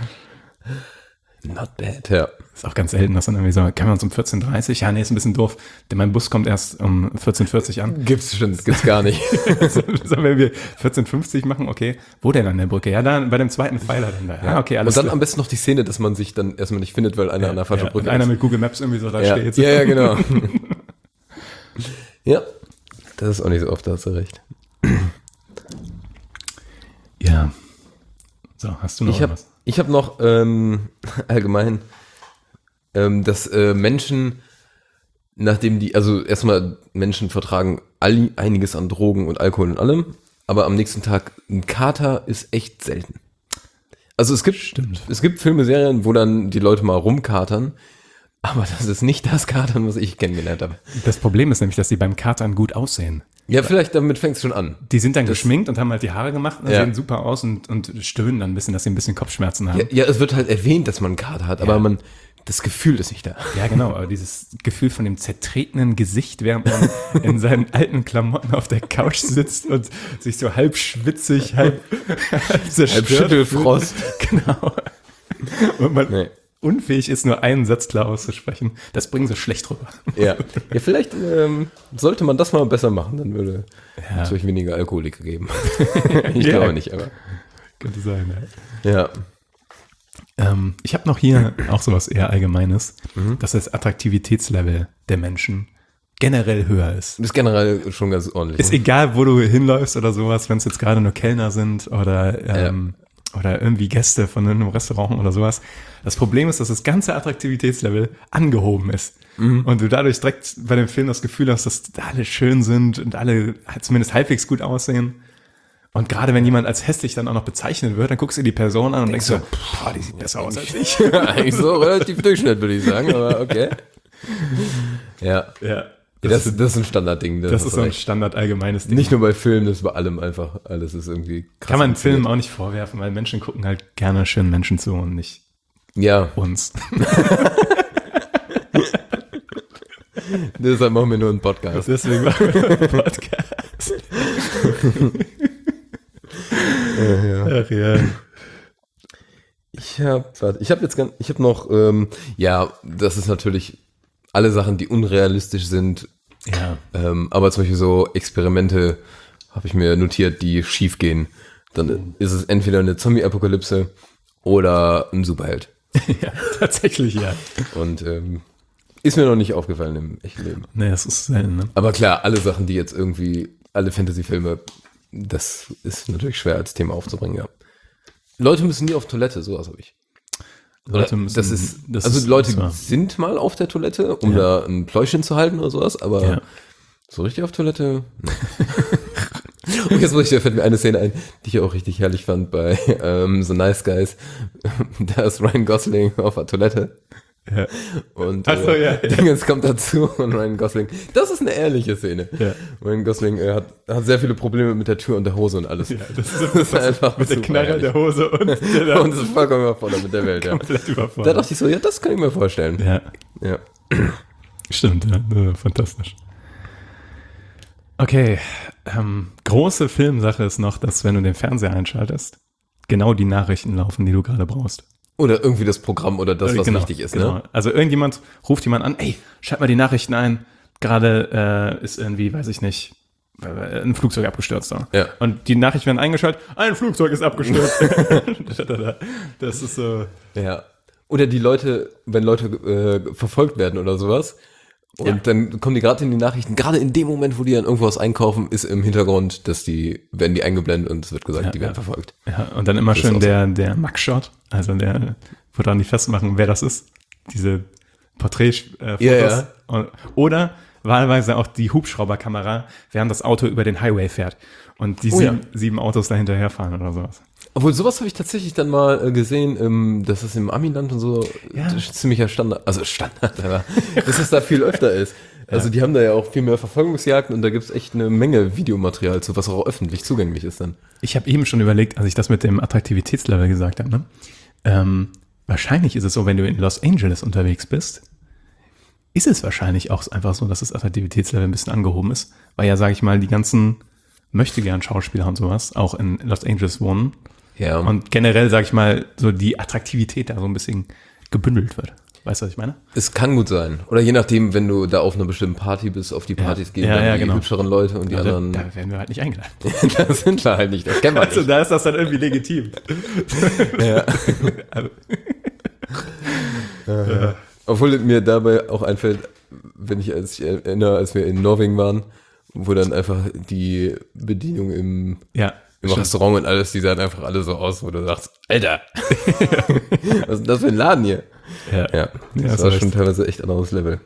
Speaker 5: Not bad, ja.
Speaker 1: ist auch ganz selten, dass dann irgendwie so, können wir uns um vierzehn Uhr dreißig? Ja, nee, ist ein bisschen doof, denn mein Bus kommt erst um vierzehn Uhr vierzig an.
Speaker 5: Gibt's schon, das gibt's gar nicht.
Speaker 1: So, wenn wir vierzehn Uhr fünfzig machen, okay, wo denn an der Brücke? Ja, da bei dem zweiten Pfeiler dann da. Ja, okay, alles
Speaker 5: Und dann
Speaker 1: klar.
Speaker 5: am besten noch die Szene, dass man sich dann erstmal nicht findet, weil einer an der falschen
Speaker 1: Ja,
Speaker 5: Brücke
Speaker 1: und einer
Speaker 5: ist.
Speaker 1: mit Google Maps irgendwie so da
Speaker 5: Ja.
Speaker 1: steht.
Speaker 5: ja, ja, genau. Ja, das ist auch nicht so oft, da hast du recht.
Speaker 1: Ja. So, hast du noch
Speaker 5: Ich habe
Speaker 1: was?
Speaker 5: ich hab noch ähm, allgemein, ähm, dass äh, Menschen, nachdem die, also erstmal Menschen vertragen all, einiges an Drogen und Alkohol und allem, aber am nächsten Tag ein Kater ist echt selten. Also es gibt,
Speaker 1: Stimmt.
Speaker 5: es gibt Filme, Serien, wo dann die Leute mal rumkatern, aber das ist nicht das Katern, was ich kennengelernt habe.
Speaker 1: Das Problem ist nämlich, dass sie beim Katern gut aussehen.
Speaker 5: Ja, vielleicht damit fängt es schon an.
Speaker 1: Die sind dann geschminkt und haben halt die Haare gemacht und
Speaker 5: Ja.
Speaker 1: sehen super aus und, und stöhnen dann ein bisschen, dass sie ein bisschen Kopfschmerzen haben.
Speaker 5: Ja, ja, es wird halt erwähnt, dass man einen Kater hat, aber
Speaker 1: Ja.
Speaker 5: man, das Gefühl ist nicht da.
Speaker 1: Ja, genau, aber dieses Gefühl von dem zertretenen Gesicht, während man in seinen alten Klamotten auf der Couch sitzt und sich so halb schwitzig, halb, halb zerstört
Speaker 5: Halb Schüttelfrost.
Speaker 1: fühlt. Genau. Und man
Speaker 5: Nee.
Speaker 1: unfähig ist, nur einen Satz klar auszusprechen. Das bringen sie schlecht rüber.
Speaker 5: Ja, ja vielleicht ähm, sollte man das mal besser machen, dann würde
Speaker 1: Ja.
Speaker 5: natürlich weniger Alkoholiker geben. ich
Speaker 1: Ja.
Speaker 5: glaube nicht, aber
Speaker 1: Könnte sein, ja.
Speaker 5: ja.
Speaker 1: Ähm, ich habe noch hier auch sowas eher Allgemeines,
Speaker 5: Mhm.
Speaker 1: dass das Attraktivitätslevel der Menschen generell höher ist.
Speaker 5: Das ist generell schon ganz ordentlich.
Speaker 1: Ist
Speaker 5: ne?
Speaker 1: egal, wo du hinläufst oder sowas, wenn es jetzt gerade nur Kellner sind oder, ähm, oder irgendwie Gäste von einem Restaurant oder sowas. Das Problem ist, dass das ganze Attraktivitätslevel angehoben ist.
Speaker 5: Mhm.
Speaker 1: Und du dadurch direkt bei dem Film das Gefühl hast, dass alle schön sind und alle zumindest halbwegs gut aussehen. Und gerade wenn jemand als hässlich dann auch noch bezeichnet wird, dann guckst du die Person an und denkst,
Speaker 5: Denkst
Speaker 1: so, boah, die sieht besser aus als ich.
Speaker 5: Eigentlich so relativ Durchschnitt, würde ich sagen, aber okay. Ja,
Speaker 1: Ja,
Speaker 5: das, das, das ist ein Standardding.
Speaker 1: das
Speaker 5: hast
Speaker 1: ist
Speaker 5: du
Speaker 1: so ein
Speaker 5: recht.
Speaker 1: Standard allgemeines Ding.
Speaker 5: Nicht nur bei Filmen, das ist bei allem einfach. Alles ist irgendwie krass.
Speaker 1: Kann man Filmen auch nicht vorwerfen, weil Menschen gucken halt gerne schönen Menschen zu und nicht
Speaker 5: Ja,
Speaker 1: uns.
Speaker 5: deshalb machen wir nur einen Podcast.
Speaker 1: Deswegen machen wir einen Podcast. Ach ja.
Speaker 5: Ich habe, ich habe jetzt ganz, ich habe noch, ähm, ja, das ist natürlich alle Sachen, die unrealistisch sind,
Speaker 1: Ja.
Speaker 5: ähm, aber zum Beispiel so Experimente habe ich mir notiert, die schief gehen. Dann ist es entweder eine Zombie-Apokalypse oder ein Superheld.
Speaker 1: Ja, tatsächlich, ja.
Speaker 5: Und ähm, ist mir noch nicht aufgefallen im echten Leben.
Speaker 1: Nee, das ist selten, ne?
Speaker 5: Aber klar, alle Sachen, die jetzt irgendwie, alle Fantasy-Filme, das ist natürlich schwer als Thema aufzubringen, ja. Leute müssen nie auf Toilette, sowas habe ich. Oder
Speaker 1: Leute müssen-
Speaker 5: das ist,
Speaker 1: das
Speaker 5: also
Speaker 1: ist-
Speaker 5: Leute
Speaker 1: das war-
Speaker 5: sind mal auf der Toilette, um
Speaker 1: Ja.
Speaker 5: da ein Pläuschen zu halten oder sowas, aber
Speaker 1: Ja.
Speaker 5: so richtig auf Toilette? Nee. Und jetzt muss ich, da fällt mir eine Szene ein, die ich auch richtig herrlich fand bei ähm, So Nice Guys. Da ist Ryan Gosling auf der Toilette.
Speaker 1: Ja.
Speaker 5: Und
Speaker 1: Ach so,
Speaker 5: äh,
Speaker 1: ja.
Speaker 5: Dingens kommt dazu und Ryan Gosling, das ist eine ehrliche Szene.
Speaker 1: Ja.
Speaker 5: Ryan Gosling äh, hat, hat sehr viele Probleme mit der Tür und der Hose und alles.
Speaker 1: Ja, das ist,
Speaker 5: Das ist einfach
Speaker 1: mit der
Speaker 5: super
Speaker 1: Knarre in der
Speaker 5: ehrlich.
Speaker 1: Hose und der da
Speaker 5: Und ist vollkommen überfordert mit der Welt, ja.
Speaker 1: komplett
Speaker 5: Da
Speaker 1: überfordert.
Speaker 5: dachte ich so, ja, das kann ich mir vorstellen.
Speaker 1: Ja,
Speaker 5: Ja.
Speaker 1: stimmt, ja, ja, fantastisch. Okay, ähm, große Filmsache ist noch, dass wenn du den Fernseher einschaltest, genau die Nachrichten laufen, die du gerade brauchst.
Speaker 5: Oder irgendwie das Programm oder das, was
Speaker 1: Genau,
Speaker 5: wichtig ist,
Speaker 1: genau.
Speaker 5: ne?
Speaker 1: Also irgendjemand ruft jemand an, ey, schalt mal die Nachrichten ein, gerade äh, ist irgendwie, weiß ich nicht, äh, ein Flugzeug abgestürzt. Da.
Speaker 5: Ja.
Speaker 1: Und die Nachrichten werden eingeschaltet, ein Flugzeug ist abgestürzt. Das ist so,
Speaker 5: Ja. Oder die Leute, wenn Leute äh, verfolgt werden oder sowas, und
Speaker 1: Ja.
Speaker 5: dann kommen die gerade in die Nachrichten, gerade in dem Moment, wo die dann irgendwas einkaufen, ist im Hintergrund, dass die, werden die eingeblendet und es wird gesagt,
Speaker 1: Ja,
Speaker 5: die werden
Speaker 1: ja.
Speaker 5: verfolgt.
Speaker 1: ja, und dann immer
Speaker 5: Das ist
Speaker 1: schön
Speaker 5: auch so.
Speaker 1: der, der Mugshot, also der, wo dann die festmachen, wer das ist. Diese Porträtfotos. Äh,
Speaker 5: Ja,
Speaker 1: Fotos.
Speaker 5: ja.
Speaker 1: Und- Oder wahlweise auch die Hubschrauberkamera, während das Auto über den Highway fährt und die
Speaker 5: Oh ja.
Speaker 1: sieben, sieben Autos da hinterherfahren oder sowas.
Speaker 5: Obwohl, sowas habe ich tatsächlich dann mal äh, gesehen, ähm, dass es im Amiland und so
Speaker 1: Ja.
Speaker 5: das ist ziemlicher Standard, also Standard, aber dass es da viel öfter ist. Also die haben da ja auch viel mehr Verfolgungsjagden und da gibt's echt eine Menge Videomaterial zu, was auch öffentlich zugänglich ist dann.
Speaker 1: Ich habe eben schon überlegt, als ich das mit dem Attraktivitätslevel gesagt habe, ne? ähm, wahrscheinlich ist es so, wenn du in Los Angeles unterwegs bist, ist es wahrscheinlich auch einfach so, dass das Attraktivitätslevel ein bisschen angehoben ist, weil ja, sage ich mal, die ganzen möchtegern Schauspieler und sowas auch in Los Angeles wohnen
Speaker 5: Ja.
Speaker 1: und generell, sage ich mal, so die Attraktivität da so ein bisschen gebündelt wird. Weißt du, was ich meine?
Speaker 5: Es kann gut sein. Oder je nachdem, wenn du da auf einer bestimmten Party bist, auf die Partys gehen
Speaker 1: Ja,
Speaker 5: dann
Speaker 1: ja,
Speaker 5: die
Speaker 1: genau.
Speaker 5: hübscheren Leute und die
Speaker 1: Ja, da,
Speaker 5: anderen,
Speaker 1: da werden wir halt nicht eingeladen.
Speaker 5: das sind wir halt nicht, das kennen wir
Speaker 1: Also
Speaker 5: nicht.
Speaker 1: da ist das dann irgendwie legitim.
Speaker 5: Ja.
Speaker 1: Also,
Speaker 5: Obwohl mir dabei auch einfällt, wenn ich, als ich erinnere, als wir in Norwegen waren, wo dann einfach die Bedienung im,
Speaker 1: ja,
Speaker 5: im Restaurant und alles, die sahen einfach alle so aus, wo du sagst, Alter, was ist denn das für ein Laden hier?
Speaker 1: Ja,
Speaker 5: Ja, das
Speaker 1: Ja,
Speaker 5: war
Speaker 1: so
Speaker 5: schon
Speaker 1: ist-
Speaker 5: teilweise echt anderes Level.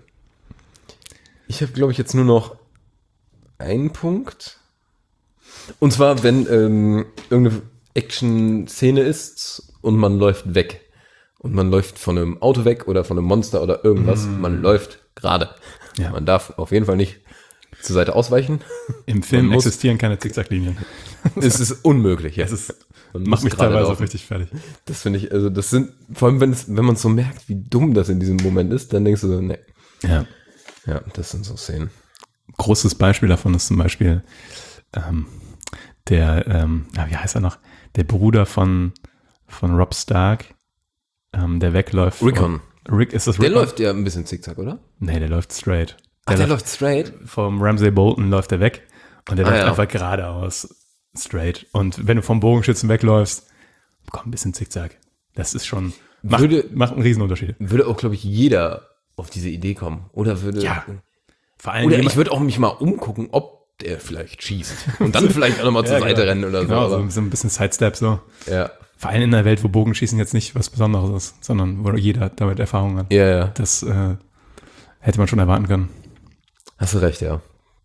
Speaker 5: Ich habe, glaube ich, jetzt nur noch einen Punkt. Und zwar, wenn ähm, irgendeine Action-Szene ist und man läuft weg. Und man läuft von einem Auto weg oder von einem Monster oder irgendwas. Man läuft gerade.
Speaker 1: Ja.
Speaker 5: Man darf auf jeden Fall nicht zur Seite ausweichen.
Speaker 1: Im Film
Speaker 5: Man muss-
Speaker 1: existieren keine Zickzacklinien.
Speaker 5: Es ist unmöglich. Ja.
Speaker 1: Das ist,
Speaker 5: Man
Speaker 1: macht
Speaker 5: muss
Speaker 1: mich
Speaker 5: gerade
Speaker 1: teilweise auch
Speaker 5: laufen.
Speaker 1: richtig fertig.
Speaker 5: Das finde ich, also das sind, vor allem wenn es, wenn man so merkt, wie dumm das in diesem Moment ist, dann denkst du so, ne.
Speaker 1: Ja.
Speaker 5: Ja, das sind so Szenen.
Speaker 1: Großes Beispiel davon ist zum Beispiel ähm, der, ähm, ja, wie heißt er noch? Der Bruder von, von Rob Stark, ähm, der wegläuft.
Speaker 5: Rickon.
Speaker 1: Rick, ist das
Speaker 5: Der
Speaker 1: Rickon?
Speaker 5: läuft ja ein bisschen zickzack, oder?
Speaker 1: Nee, der läuft straight.
Speaker 5: Ach, der läuft straight?
Speaker 1: Vom Ramsay Bolton läuft er weg und der
Speaker 5: Ah,
Speaker 1: läuft
Speaker 5: ja.
Speaker 1: einfach geradeaus straight. Und wenn du vom Bogenschützen wegläufst, komm, ein bisschen Zickzack. Das ist schon, macht,
Speaker 5: Würde-
Speaker 1: macht einen Riesenunterschied.
Speaker 5: Würde auch, glaube ich, jeder auf diese Idee kommen. Oder würde.
Speaker 1: Ja. Vor allem
Speaker 5: Oder
Speaker 1: jemand-
Speaker 5: ich würde auch mich mal umgucken, ob der vielleicht schießt. Und dann vielleicht auch nochmal zur
Speaker 1: Ja,
Speaker 5: Seite
Speaker 1: genau.
Speaker 5: rennen oder
Speaker 1: Genau,
Speaker 5: so.
Speaker 1: so, so ein bisschen Sidestep so.
Speaker 5: Aber, ja.
Speaker 1: Vor allem in einer Welt, wo Bogenschießen jetzt nicht was Besonderes ist, sondern wo jeder damit Erfahrung hat.
Speaker 5: Ja, ja.
Speaker 1: Das äh, hätte man schon erwarten können.
Speaker 5: Hast du recht, ja.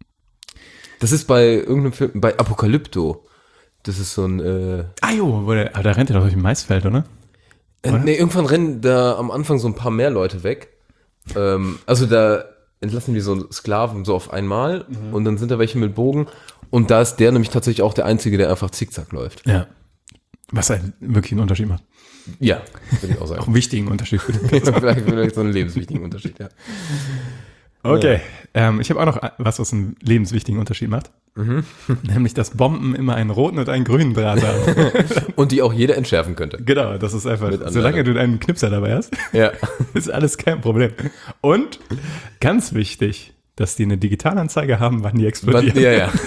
Speaker 5: Das ist bei irgendeinem Film, bei Apokalypto. Das ist so ein, äh,
Speaker 1: Ah jo, wo der, aber da rennt er doch durch ein Maisfeld, oder?
Speaker 5: äh nee, irgendwann rennen da am Anfang so ein paar mehr Leute weg. Ähm, also da entlassen die so Sklaven so auf einmal und dann sind da welche mit Bogen und da ist der nämlich tatsächlich auch der Einzige, der einfach zickzack läuft.
Speaker 1: Ja. Was halt wirklich einen Unterschied macht.
Speaker 5: Ja, würde ich auch
Speaker 1: Auch
Speaker 5: sagen.
Speaker 1: einen wichtigen Unterschied für den
Speaker 5: vielleicht, vielleicht so einen lebenswichtigen Unterschied, ja.
Speaker 1: Okay, ähm, ich habe auch noch was, was einen lebenswichtigen Unterschied macht. Nämlich, dass Bomben immer einen roten und einen grünen Draht haben.
Speaker 5: Und die auch jeder entschärfen könnte.
Speaker 1: Genau, das ist einfach,
Speaker 5: Mit Anleitung.
Speaker 1: solange du einen Knipser dabei hast,
Speaker 5: Ja.
Speaker 1: ist alles kein Problem. Und ganz wichtig, dass die eine Digitalanzeige haben, wann die explodieren.
Speaker 5: Ja, ja.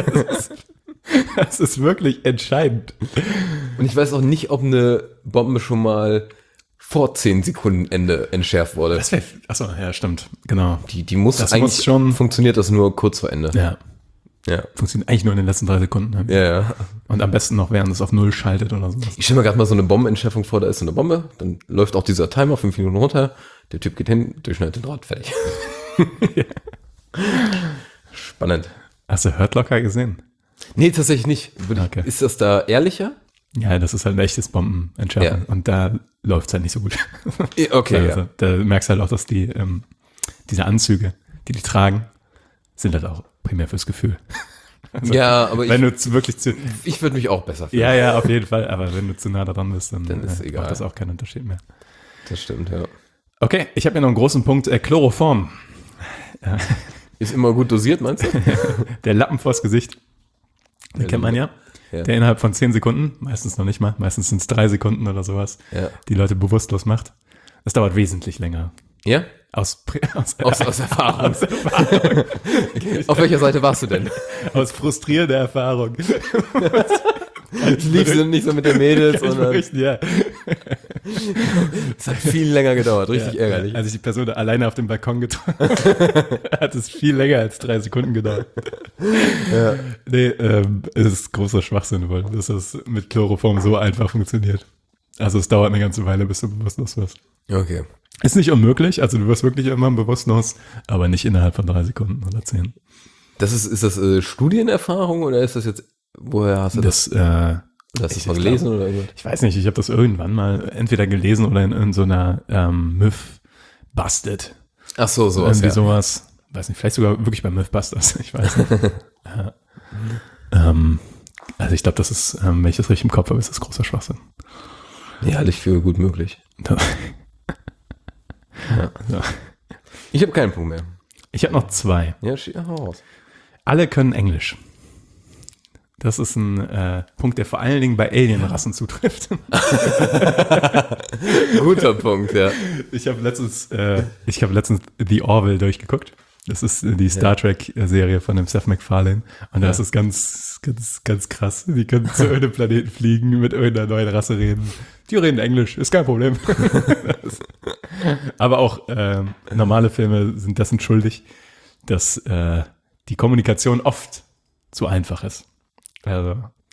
Speaker 1: Das ist wirklich entscheidend.
Speaker 5: Und ich weiß auch nicht, ob eine Bombe schon mal vor zehn Sekunden Ende entschärft wurde.
Speaker 1: Das wäre, achso, ja, stimmt, genau.
Speaker 5: Die, die muss
Speaker 1: Das
Speaker 5: eigentlich
Speaker 1: muss schon-
Speaker 5: funktioniert das nur kurz vor Ende.
Speaker 1: Ja,
Speaker 5: Ja.
Speaker 1: funktioniert eigentlich nur in den letzten drei Sekunden. Ne?
Speaker 5: Ja, ja.
Speaker 1: Und am besten noch, während es auf Null schaltet oder sowas.
Speaker 5: Ich stelle mir gerade mal so eine Bombenentschärfung vor, da ist so eine Bombe, dann läuft auch dieser Timer fünf Minuten runter, der Typ geht hin, durchschneidet den Draht, fertig. Spannend.
Speaker 1: Hast du Hurt Locker gesehen?
Speaker 5: Nee, tatsächlich nicht. Würde ich-
Speaker 1: Okay.
Speaker 5: Ist das da ehrlicher?
Speaker 1: Ja, das ist halt ein echtes Bombenentschärfen.
Speaker 5: Ja.
Speaker 1: Und da läuft es halt nicht so gut.
Speaker 5: Okay,
Speaker 1: Also, da merkst du halt auch, dass die, ähm, diese Anzüge, die die tragen, sind halt auch primär fürs Gefühl. Also,
Speaker 5: ja. Ja, aber ich,
Speaker 1: wenn du zu, wirklich zu,
Speaker 5: ich würde mich auch besser fühlen.
Speaker 1: ja, ja, auf jeden Fall, aber wenn du zu nah dran bist, dann,
Speaker 5: Dann ist
Speaker 1: äh,
Speaker 5: egal.
Speaker 1: macht das auch keinen Unterschied mehr.
Speaker 5: Das stimmt, ja.
Speaker 1: Okay, ich habe hier noch einen großen Punkt, äh, Chloroform.
Speaker 5: Ist immer gut dosiert, meinst du?
Speaker 1: Der Lappen vors Gesicht. Den kennt man ja.
Speaker 5: Ja.
Speaker 1: Der innerhalb von zehn Sekunden, meistens noch nicht mal, meistens sind es drei Sekunden oder sowas,
Speaker 5: Ja.
Speaker 1: die Leute bewusstlos macht. Das dauert wesentlich länger.
Speaker 5: Ja?
Speaker 1: Aus, aus,
Speaker 5: Aus, aus Erfahrung.
Speaker 1: aus Erfahrung.
Speaker 5: Auf welcher Seite warst du denn?
Speaker 1: Aus frustrierender Erfahrung.
Speaker 5: Lief sind nicht so mit der Mädels, sondern es
Speaker 1: ja.
Speaker 5: hat viel länger gedauert. Richtig
Speaker 1: Ja,
Speaker 5: ärgerlich.
Speaker 1: Als ich die Person da alleine auf dem Balkon getroffen habe, hat es viel länger als drei Sekunden gedauert.
Speaker 5: Ja.
Speaker 1: Nee, ähm, es ist großer Schwachsinn wohl, dass das mit Chloroform so einfach funktioniert. Also es dauert eine ganze Weile, bis du bewusstlos wirst.
Speaker 5: Okay.
Speaker 1: Ist nicht unmöglich, also du wirst wirklich irgendwann bewusstlos, aber nicht innerhalb von drei Sekunden oder zehn.
Speaker 5: Das ist, ist das äh, Studienerfahrung oder ist das jetzt, woher hast du das?
Speaker 1: Das, äh,
Speaker 5: Hast du
Speaker 1: ich
Speaker 5: das mal gelesen oder irgendwas?
Speaker 1: ich weiß nicht, ich habe das irgendwann mal entweder gelesen oder in, in so einer ähm, Myth Busted.
Speaker 5: Ach so, sowas,
Speaker 1: Irgendwie
Speaker 5: ja.
Speaker 1: sowas. Weiß nicht, vielleicht sogar wirklich bei Mythbusters, ich weiß nicht. ja. ähm, also ich glaube, das ist, ähm, wenn ich das richtig im Kopf habe, ist das großer Schwachsinn.
Speaker 5: Ja, halte ich für gut möglich.
Speaker 1: Da-
Speaker 5: Ja.
Speaker 1: ja.
Speaker 5: Ich habe keinen Punkt mehr.
Speaker 1: Ich habe noch zwei.
Speaker 5: Ja, schi- hau raus.
Speaker 1: Alle können Englisch. Das ist ein äh, Punkt, der vor allen Dingen bei Alienrassen zutrifft.
Speaker 5: Guter Punkt, ja.
Speaker 1: Ich habe letztens, äh, ich habe letztens The Orville durchgeguckt. Das ist die Star Trek-Serie von dem Seth MacFarlane. Und da
Speaker 5: Ja.
Speaker 1: ist es ganz, ganz, ganz krass. Die können zu irgendeinem Planeten fliegen, mit irgendeiner neuen Rasse reden. Die reden Englisch, ist kein Problem. Das- Aber auch äh, normale Filme sind dessen schuldig, dass äh, die Kommunikation oft zu einfach ist. Also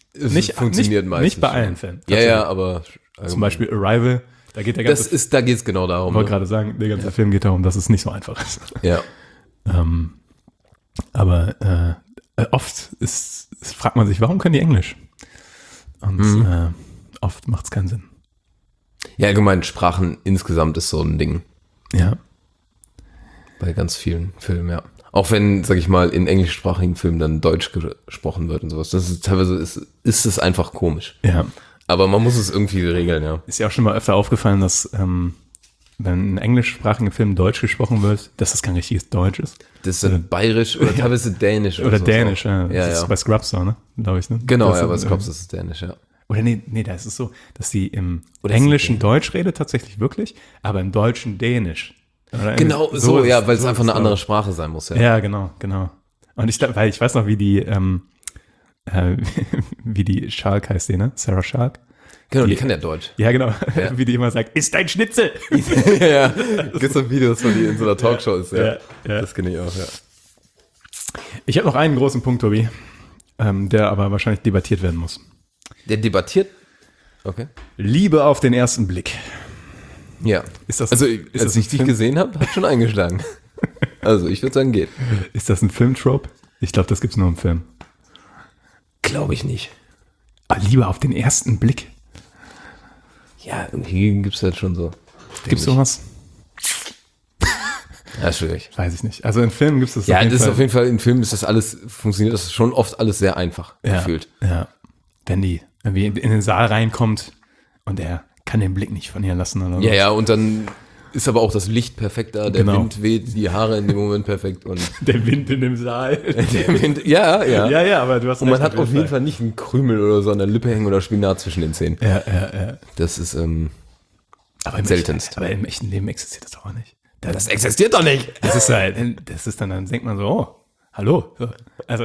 Speaker 5: Es
Speaker 1: Nicht,
Speaker 5: funktioniert
Speaker 1: nicht,
Speaker 5: meistens
Speaker 1: nicht bei
Speaker 5: schon.
Speaker 1: allen Filmen.
Speaker 5: Ja, ja, aber
Speaker 1: Zum Beispiel Arrival, da geht der ganze
Speaker 5: das ist, da geht es genau darum.
Speaker 1: Ich wollte
Speaker 5: Ne?
Speaker 1: gerade sagen, der ganze Film geht darum, dass es nicht so einfach ist.
Speaker 5: Ja.
Speaker 1: ähm, aber äh, oft ist, fragt man sich, warum können die Englisch? Und
Speaker 5: Mhm.
Speaker 1: äh, oft macht es keinen Sinn.
Speaker 5: Ja, allgemein Sprachen insgesamt ist so ein Ding
Speaker 1: Ja.
Speaker 5: bei ganz vielen Filmen, ja. Auch wenn, sag ich mal, in englischsprachigen Filmen dann Deutsch gesprochen wird und sowas. Das ist teilweise ist, ist es einfach komisch.
Speaker 1: Ja.
Speaker 5: Aber man muss es irgendwie regeln, ja.
Speaker 1: Ist ja auch schon mal öfter aufgefallen, dass ähm, wenn ein englischsprachiger Film Deutsch gesprochen wird, dass das kein richtiges Deutsch ist.
Speaker 5: Das ist bayerisch oder teilweise dänisch.
Speaker 1: Oder
Speaker 5: so
Speaker 1: Dänisch,
Speaker 5: auch.
Speaker 1: ja.
Speaker 5: Ja,
Speaker 1: Das ist
Speaker 5: ja.
Speaker 1: bei Scrubs so, ne? Glaube ich, ne?
Speaker 5: Genau,
Speaker 1: Das
Speaker 5: ja, bei
Speaker 1: ist,
Speaker 5: Scrubs
Speaker 1: äh,
Speaker 5: ist es dänisch, ja.
Speaker 1: Oder nee, nee, da ist es so, dass die im
Speaker 5: Oder ist es
Speaker 1: Englischen
Speaker 5: Dänisch?
Speaker 1: Deutsch redet tatsächlich wirklich, aber im Deutschen Dänisch. Oder
Speaker 5: Genau,
Speaker 1: irgendwie-
Speaker 5: so,
Speaker 1: ist-
Speaker 5: ja, weil es
Speaker 1: so
Speaker 5: einfach
Speaker 1: ist
Speaker 5: eine
Speaker 1: es
Speaker 5: andere
Speaker 1: auch.
Speaker 5: Sprache sein muss, ja.
Speaker 1: Ja, genau, genau. Und ich glaube, weil ich weiß noch, wie die, ähm, äh, wie die Schalk heißt die, ne? Sarah Schalk.
Speaker 5: Genau, die,
Speaker 1: Die-
Speaker 5: kann ja Deutsch.
Speaker 1: Ja, genau.
Speaker 5: Ja.
Speaker 1: Wie die immer sagt, ist dein Schnitzel!
Speaker 5: ja, ja. Gibt so Videos, wo die in so einer Talkshow ist, ja.
Speaker 1: Ja, ja.
Speaker 5: Das kenne ich auch, ja.
Speaker 1: Ich habe noch einen großen Punkt, Tobi, ähm, der aber wahrscheinlich debattiert werden muss.
Speaker 5: Der debattiert. Okay.
Speaker 1: Liebe auf den ersten Blick.
Speaker 5: Ja.
Speaker 1: Ist das,
Speaker 5: Also,
Speaker 1: ist
Speaker 5: als
Speaker 1: das
Speaker 5: ich
Speaker 1: ein
Speaker 5: dich
Speaker 1: Film,
Speaker 5: gesehen habe, hat schon eingeschlagen. Also, ich würde sagen, geht.
Speaker 1: ist das ein Filmtrope? Ich glaube, das gibt's nur im Film.
Speaker 5: Glaube ich nicht.
Speaker 1: Aber Liebe auf den ersten Blick.
Speaker 5: Ja, irgendwie gibt es halt schon so.
Speaker 1: Gibt's sowas?
Speaker 5: Ja, schwierig.
Speaker 1: Weiß ich nicht. Also in Filmen gibt es das
Speaker 5: Ja,
Speaker 1: auf jeden
Speaker 5: das ist
Speaker 1: Fall.
Speaker 5: auf jeden Fall, in Filmen ist das alles, funktioniert das schon oft alles sehr einfach
Speaker 1: ja,
Speaker 5: gefühlt.
Speaker 1: Ja. Wenn die irgendwie in, in den Saal reinkommt und er kann den Blick nicht von ihr lassen oder
Speaker 5: Ja,
Speaker 1: was.
Speaker 5: ja, und dann ist aber auch das Licht perfekt da, der
Speaker 1: Genau.
Speaker 5: Wind weht, die Haare in dem Moment perfekt und
Speaker 1: Der Wind in dem Saal.
Speaker 5: der Wind, ja, ja.
Speaker 1: ja, ja, aber du hast
Speaker 5: Und man
Speaker 1: recht,
Speaker 5: hat auf jeden Fall nicht einen Krümel oder so an der Lippe hängen oder Spinat zwischen den Zähnen.
Speaker 1: Ja, ja, ja.
Speaker 5: Das ist, ähm,
Speaker 1: Aber im
Speaker 5: Seltenst.
Speaker 1: Echten, aber im echten Leben existiert das doch auch nicht. Da,
Speaker 5: das existiert doch nicht.
Speaker 1: das ist halt, das ist dann, dann denkt man so, oh, hallo. So. Also,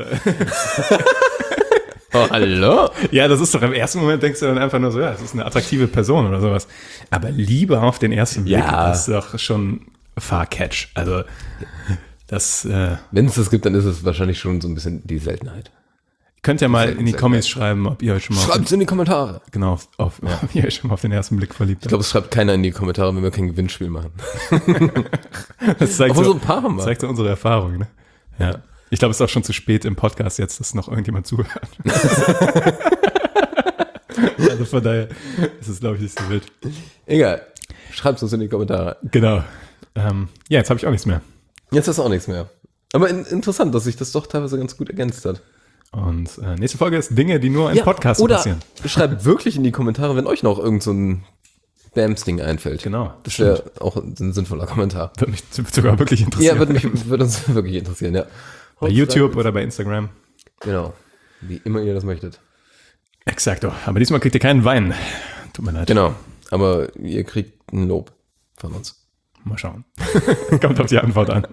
Speaker 5: Oh, hallo?
Speaker 1: ja, das ist doch im ersten Moment denkst du dann einfach nur so, ja, das ist eine attraktive Person oder sowas. Aber Liebe auf den ersten Blick,
Speaker 5: Ja.
Speaker 1: das ist doch schon Far-Catch. Also, das, äh,
Speaker 5: Wenn es das gibt, dann ist es wahrscheinlich schon so ein bisschen die Seltenheit.
Speaker 1: könnt ihr mal
Speaker 5: Selten,
Speaker 1: in die
Speaker 5: selten.
Speaker 1: Comments schreiben, ob ihr euch schon mal auf
Speaker 5: Schreibt es in die Kommentare.
Speaker 1: den, genau, auf, auf, ob ihr euch schon mal auf den ersten Blick verliebt
Speaker 5: Ich glaube, es schreibt keiner in die Kommentare, wenn wir kein Gewinnspiel machen.
Speaker 1: Das zeigt
Speaker 5: Obwohl
Speaker 1: so,
Speaker 5: so ein paar haben wir.
Speaker 1: zeigt so unsere Erfahrung, ne? Ja. Ich glaube, es ist auch schon zu spät im Podcast jetzt, dass noch irgendjemand zuhört. Also von daher ist es, glaube ich, nicht so wild.
Speaker 5: Egal. Schreibt es uns in die Kommentare.
Speaker 1: Genau. Ähm, ja, jetzt habe ich auch nichts mehr.
Speaker 5: Jetzt hast du auch nichts mehr. Aber in, interessant, dass sich das doch teilweise ganz gut ergänzt hat.
Speaker 1: Und äh, nächste Folge ist Dinge, die nur im Podcast
Speaker 5: oder
Speaker 1: passieren.
Speaker 5: schreibt wirklich in die Kommentare, wenn euch noch irgend so ein Bams-Ding einfällt.
Speaker 1: Genau.
Speaker 5: Das wäre auch ein sinnvoller Kommentar.
Speaker 1: Würde mich sogar wirklich interessieren.
Speaker 5: Ja, würde mich, würde uns wirklich interessieren, ja.
Speaker 1: bei YouTube oder bei Instagram.
Speaker 5: Genau. Wie immer ihr das möchtet.
Speaker 1: Exakto. Aber diesmal kriegt ihr keinen Wein. Tut mir leid.
Speaker 5: Genau. Aber ihr kriegt ein Lob von uns.
Speaker 1: Mal schauen. Kommt auf die Antwort an.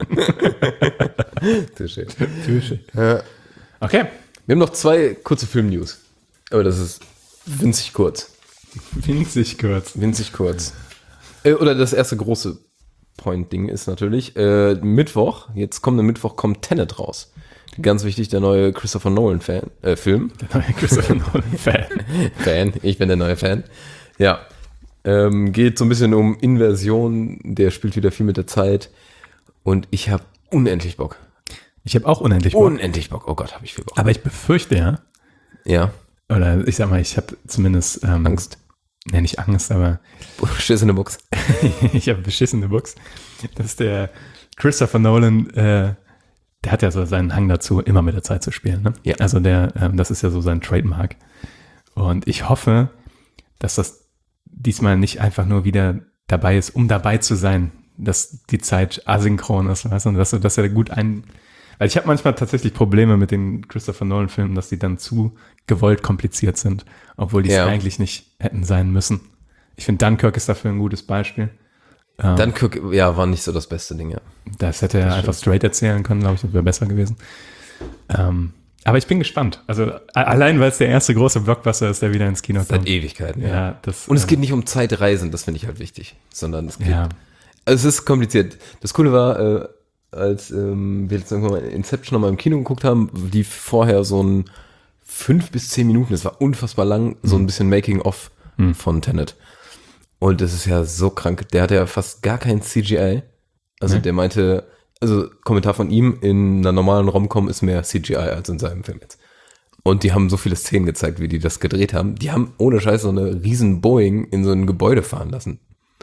Speaker 5: Sehr schön.
Speaker 1: Ja. Okay.
Speaker 5: Wir haben noch zwei kurze Film-News. Aber das ist winzig kurz.
Speaker 1: Winzig kurz.
Speaker 5: Winzig kurz. Äh, oder das erste große Point-Ding ist natürlich, äh, Mittwoch, jetzt kommenden Mittwoch kommt Tenet raus. Ganz wichtig, der neue Christopher Nolan-Fan, äh, Film.
Speaker 1: Der neue Christopher Nolan-Fan.
Speaker 5: Fan, ich bin der neue Fan. Ja. Ähm, geht so ein bisschen um Inversion, der spielt wieder viel mit der Zeit. Und ich habe unendlich Bock.
Speaker 1: Ich habe auch unendlich Bock.
Speaker 5: Unendlich Bock. Oh Gott, habe ich viel Bock.
Speaker 1: Aber ich befürchte ja,
Speaker 5: Ja.
Speaker 1: oder ich sag mal, ich habe zumindest ähm,
Speaker 5: Angst.
Speaker 1: Ne, nicht Angst, aber
Speaker 5: Schiss in der Box.
Speaker 1: ich habe beschissene Box, dass der Christopher Nolan, äh, der hat ja so seinen Hang dazu, immer mit der Zeit zu spielen. Ne?
Speaker 5: Ja.
Speaker 1: Also der, ähm, das ist ja so sein Trademark. Und ich hoffe, dass das diesmal nicht einfach nur wieder dabei ist, um dabei zu sein, dass die Zeit asynchron ist, weißt du, und dass, dass er gut ein... Weil ich habe manchmal tatsächlich Probleme mit den Christopher Nolan-Filmen, dass die dann zu gewollt kompliziert sind, obwohl die es
Speaker 5: Ja.
Speaker 1: eigentlich nicht hätten sein müssen. Ich finde, Dunkirk ist dafür ein gutes Beispiel. Ähm,
Speaker 5: Dunkirk, ja, war nicht so das beste Ding, ja.
Speaker 1: das hätte er einfach straight erzählen können, glaube ich, das wäre besser gewesen. Ähm, aber ich bin gespannt. Also a- allein, weil es der erste große Blockbuster ist, der wieder ins Kino
Speaker 5: Seit
Speaker 1: kommt.
Speaker 5: Ewigkeiten, ja.
Speaker 1: Ja, das,
Speaker 5: Und es
Speaker 1: äh,
Speaker 5: geht nicht um Zeitreisen, das finde ich halt wichtig, sondern es geht.
Speaker 1: Ja.
Speaker 5: Also es ist kompliziert. Das Coole war, äh, als ähm, wir jetzt irgendwann mal Inception nochmal im Kino geguckt haben, lief vorher so ein fünf bis zehn Minuten, das war unfassbar lang, so ein bisschen Making-of
Speaker 1: Mhm.
Speaker 5: von Tenet. Und das ist ja so krank. Der hatte ja fast gar kein C G I. Also
Speaker 1: Nee.
Speaker 5: der meinte, also Kommentar von ihm, in einer normalen Rom-Com ist mehr C G I als in seinem Film jetzt. Und die haben so viele Szenen gezeigt, wie die das gedreht haben. Die haben ohne Scheiß so eine riesen Boeing in so ein Gebäude fahren lassen.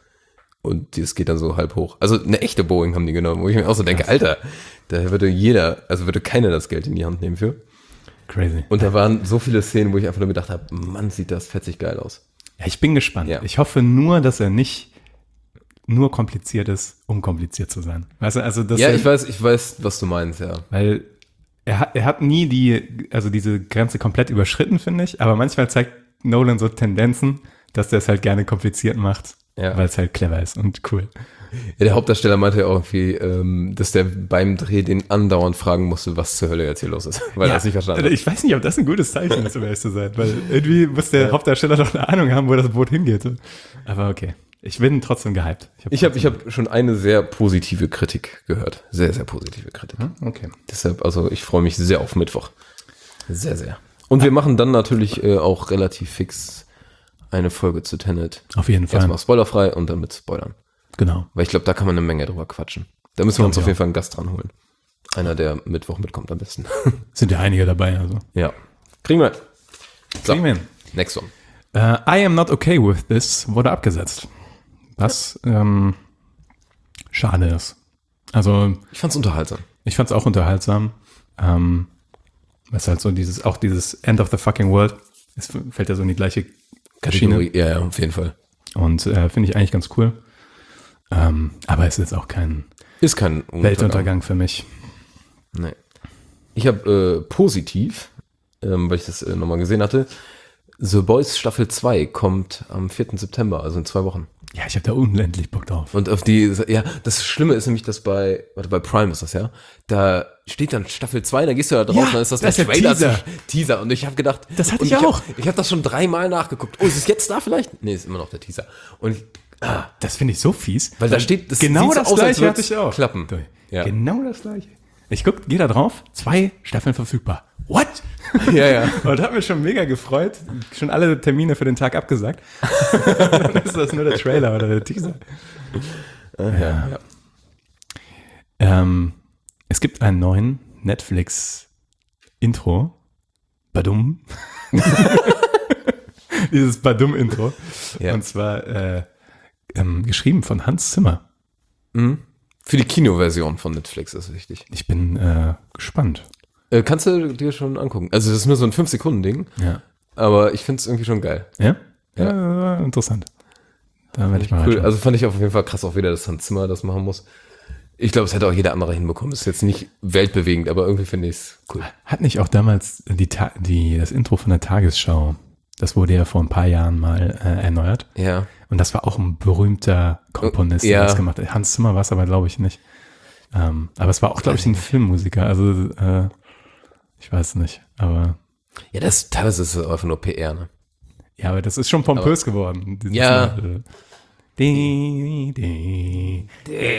Speaker 5: Und das geht dann so halb hoch. Also eine echte Boeing haben die genommen, wo ich mir auch so denke, Alter, da würde jeder, also würde keiner das Geld in die Hand nehmen für.
Speaker 1: Crazy.
Speaker 5: Und da waren so viele Szenen, wo ich einfach nur gedacht habe, Mann, sieht das fetzig geil aus.
Speaker 1: Ja, ich bin gespannt.
Speaker 5: Ja.
Speaker 1: Ich hoffe nur, dass er nicht nur kompliziert ist, um kompliziert zu sein. Weißt du, also das
Speaker 5: Ja, ich weiß, ich weiß, was du meinst, ja.
Speaker 1: weil er hat, er hat nie die, also diese Grenze komplett überschritten, finde ich, aber manchmal zeigt Nolan so Tendenzen, dass der es halt gerne kompliziert macht,
Speaker 5: Ja.
Speaker 1: weil es halt clever ist und cool.
Speaker 5: Ja, der Hauptdarsteller meinte ja auch irgendwie, ähm, dass der beim Dreh den andauernd fragen musste, was zur Hölle jetzt hier los ist, weil er es nicht verstanden hat.
Speaker 1: Ich weiß nicht, ob das ein gutes Zeichen ist, um ehrlich zu sein, weil irgendwie muss der Hauptdarsteller doch eine Ahnung haben, wo das Boot hingeht. Aber okay. Ich bin trotzdem gehypt.
Speaker 5: Ich habe ich hab schon eine sehr positive Kritik gehört. Sehr, sehr positive Kritik.
Speaker 1: Okay.
Speaker 5: Deshalb, also ich freue mich sehr auf Mittwoch. Sehr, sehr. Und wir machen dann natürlich äh, auch relativ fix eine Folge zu Tenet.
Speaker 1: Auf jeden Fall.
Speaker 5: Erstmal spoilerfrei und dann mit Spoilern.
Speaker 1: Genau.
Speaker 5: Weil ich glaube, da kann man eine Menge drüber quatschen. Da müssen wir uns
Speaker 1: Glaub
Speaker 5: auf
Speaker 1: ich
Speaker 5: jeden Fall einen Gast dran holen. Einer, der Mittwoch mitkommt am besten.
Speaker 1: Sind ja einige dabei, also.
Speaker 5: Ja. Kriegen wir. So,
Speaker 1: Kriegen wir hin.
Speaker 5: next one.
Speaker 1: Uh, I am not okay with this wurde abgesetzt. Was ähm, schade ist. Also
Speaker 5: Ich fand's unterhaltsam.
Speaker 1: ich fand es auch unterhaltsam. Ähm, was halt so dieses, auch dieses End of the fucking world, es fällt ja so in die gleiche Schiene.
Speaker 5: Kategorie. Ja, ja, auf jeden Fall.
Speaker 1: Und äh, finde ich eigentlich ganz cool. Ähm, aber es ist jetzt auch kein
Speaker 5: Ist kein Untergang.
Speaker 1: Weltuntergang für mich.
Speaker 5: Nee. Ich habe äh, positiv, ähm, weil ich das äh, nochmal gesehen hatte, The Boys Staffel zwei kommt am vierten September, also in zwei Wochen.
Speaker 1: Ja, ich habe da unendlich Bock drauf.
Speaker 5: Und auf die, ja, das Schlimme ist nämlich, dass bei, warte, bei Prime ist das ja, da steht dann Staffel zwei, da gehst du da drauf,
Speaker 1: Ja,
Speaker 5: dann ist das,
Speaker 1: das
Speaker 5: der
Speaker 1: ist der
Speaker 5: Trailer.
Speaker 1: Teaser.
Speaker 5: zu- Teaser. Und ich habe gedacht,
Speaker 1: Das hatte
Speaker 5: und
Speaker 1: ich auch.
Speaker 5: Hab, ich habe das schon dreimal nachgeguckt. Oh, ist es jetzt da vielleicht? Nee, ist immer noch der Teaser. Und ich, ah,
Speaker 1: Das finde ich so fies.
Speaker 5: Weil da steht, das
Speaker 1: genau
Speaker 5: sieht so
Speaker 1: das
Speaker 5: aus, als
Speaker 1: gleiche hatte
Speaker 5: würd's
Speaker 1: ich auch.
Speaker 5: klappen. Ja.
Speaker 1: Genau das gleiche. Ich guck, geh da drauf, zwei Staffeln verfügbar. What?
Speaker 5: ja, ja.
Speaker 1: Und hab mich schon mega gefreut. Schon alle Termine für den Tag abgesagt. Dann ist das nur der Trailer oder der Teaser.
Speaker 5: ja, ja.
Speaker 1: Ähm, es gibt einen neuen Netflix-Intro. Badum. Dieses Badum-Intro.
Speaker 5: Ja.
Speaker 1: Und zwar äh, ähm, geschrieben von Hans Zimmer.
Speaker 5: Für die Kinoversion von Netflix ist wichtig.
Speaker 1: Ich bin äh, gespannt.
Speaker 5: Äh, kannst du dir schon angucken. Also das ist nur so ein fünf Sekunden Ding,
Speaker 1: Ja.
Speaker 5: aber ich finde es irgendwie schon geil.
Speaker 1: Ja?
Speaker 5: Ja.
Speaker 1: Ja, interessant. Da werde ich mal
Speaker 5: Cool.
Speaker 1: reinschauen.
Speaker 5: Also fand ich auf jeden Fall krass auch wieder, dass Hans Zimmer das machen muss. Ich glaube, es hätte auch jeder andere hinbekommen. Ist jetzt nicht weltbewegend, aber irgendwie finde ich es cool.
Speaker 1: Hat nicht auch damals die, Ta- die, das Intro von der Tagesschau, das wurde ja vor ein paar Jahren mal äh, erneuert.
Speaker 5: Ja.
Speaker 1: Und das war auch ein berühmter Komponist, der
Speaker 5: Ja.
Speaker 1: das gemacht hat. Hans Zimmer war es aber, glaube ich, nicht. Ähm, aber es war auch, glaube ich, ein Filmmusiker. Also, äh, ich weiß nicht. Aber
Speaker 5: Ja, das teilweise ist es einfach nur P R, ne?
Speaker 1: ja, aber das ist schon pompös geworden. Dieses
Speaker 5: Ja.
Speaker 1: Mal, äh, di, di.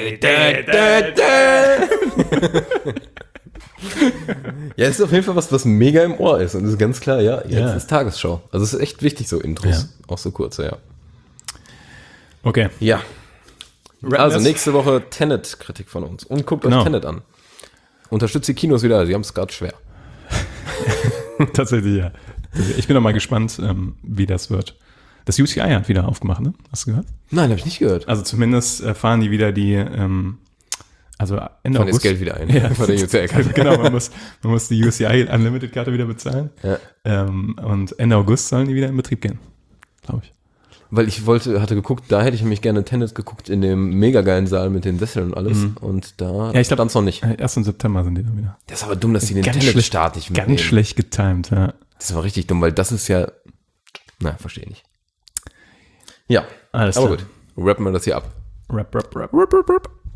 Speaker 5: Ja, es ist auf jeden Fall was, was mega im Ohr ist. Und es ist ganz klar, ja, jetzt
Speaker 1: Ja.
Speaker 5: ist Tagesschau. Also es ist echt wichtig, so Intros. Auch so kurze, ja.
Speaker 1: Okay.
Speaker 5: Ja.
Speaker 1: Rappen
Speaker 5: Also
Speaker 1: wir's?
Speaker 5: nächste Woche Tenet-Kritik von uns. Und guckt
Speaker 1: Genau.
Speaker 5: euch Tenet an. Unterstützt die Kinos wieder, sie haben es gerade schwer.
Speaker 1: Tatsächlich, ja. Ich bin noch mal gespannt, ähm, wie das wird. Das U C I hat wieder aufgemacht, ne? Hast du gehört?
Speaker 5: Nein, habe ich nicht gehört.
Speaker 1: Also zumindest äh, fahren die wieder die, ähm, also Ende
Speaker 5: Fahren das
Speaker 1: August.
Speaker 5: Geld wieder ein.
Speaker 1: Ja,
Speaker 5: Von der U C I-Karte.
Speaker 1: genau, man muss, man muss die U C I Unlimited-Karte wieder bezahlen.
Speaker 5: Ja.
Speaker 1: Ähm, und Ende August sollen die wieder in Betrieb gehen, glaube ich.
Speaker 5: Weil ich wollte, hatte geguckt, da hätte ich nämlich gerne Tenet geguckt in dem mega geilen Saal mit den Sesseln und alles. Und da
Speaker 1: Ja, ich glaub-
Speaker 5: stand's noch nicht.
Speaker 1: Äh, Erst im September sind die dann wieder.
Speaker 5: Das ist aber dumm, dass die den
Speaker 1: Ganz schlecht,
Speaker 5: Tenet-Start nicht
Speaker 1: ganz
Speaker 5: mitnehmen.
Speaker 1: schlecht getimed, ja.
Speaker 5: Das ist aber richtig dumm, weil das ist ja, na, verstehe ich nicht. Ja,
Speaker 1: Alles
Speaker 5: aber
Speaker 1: klar.
Speaker 5: gut. Rappen wir das hier ab.
Speaker 1: Rap, rap, rap, rap, rap, rap.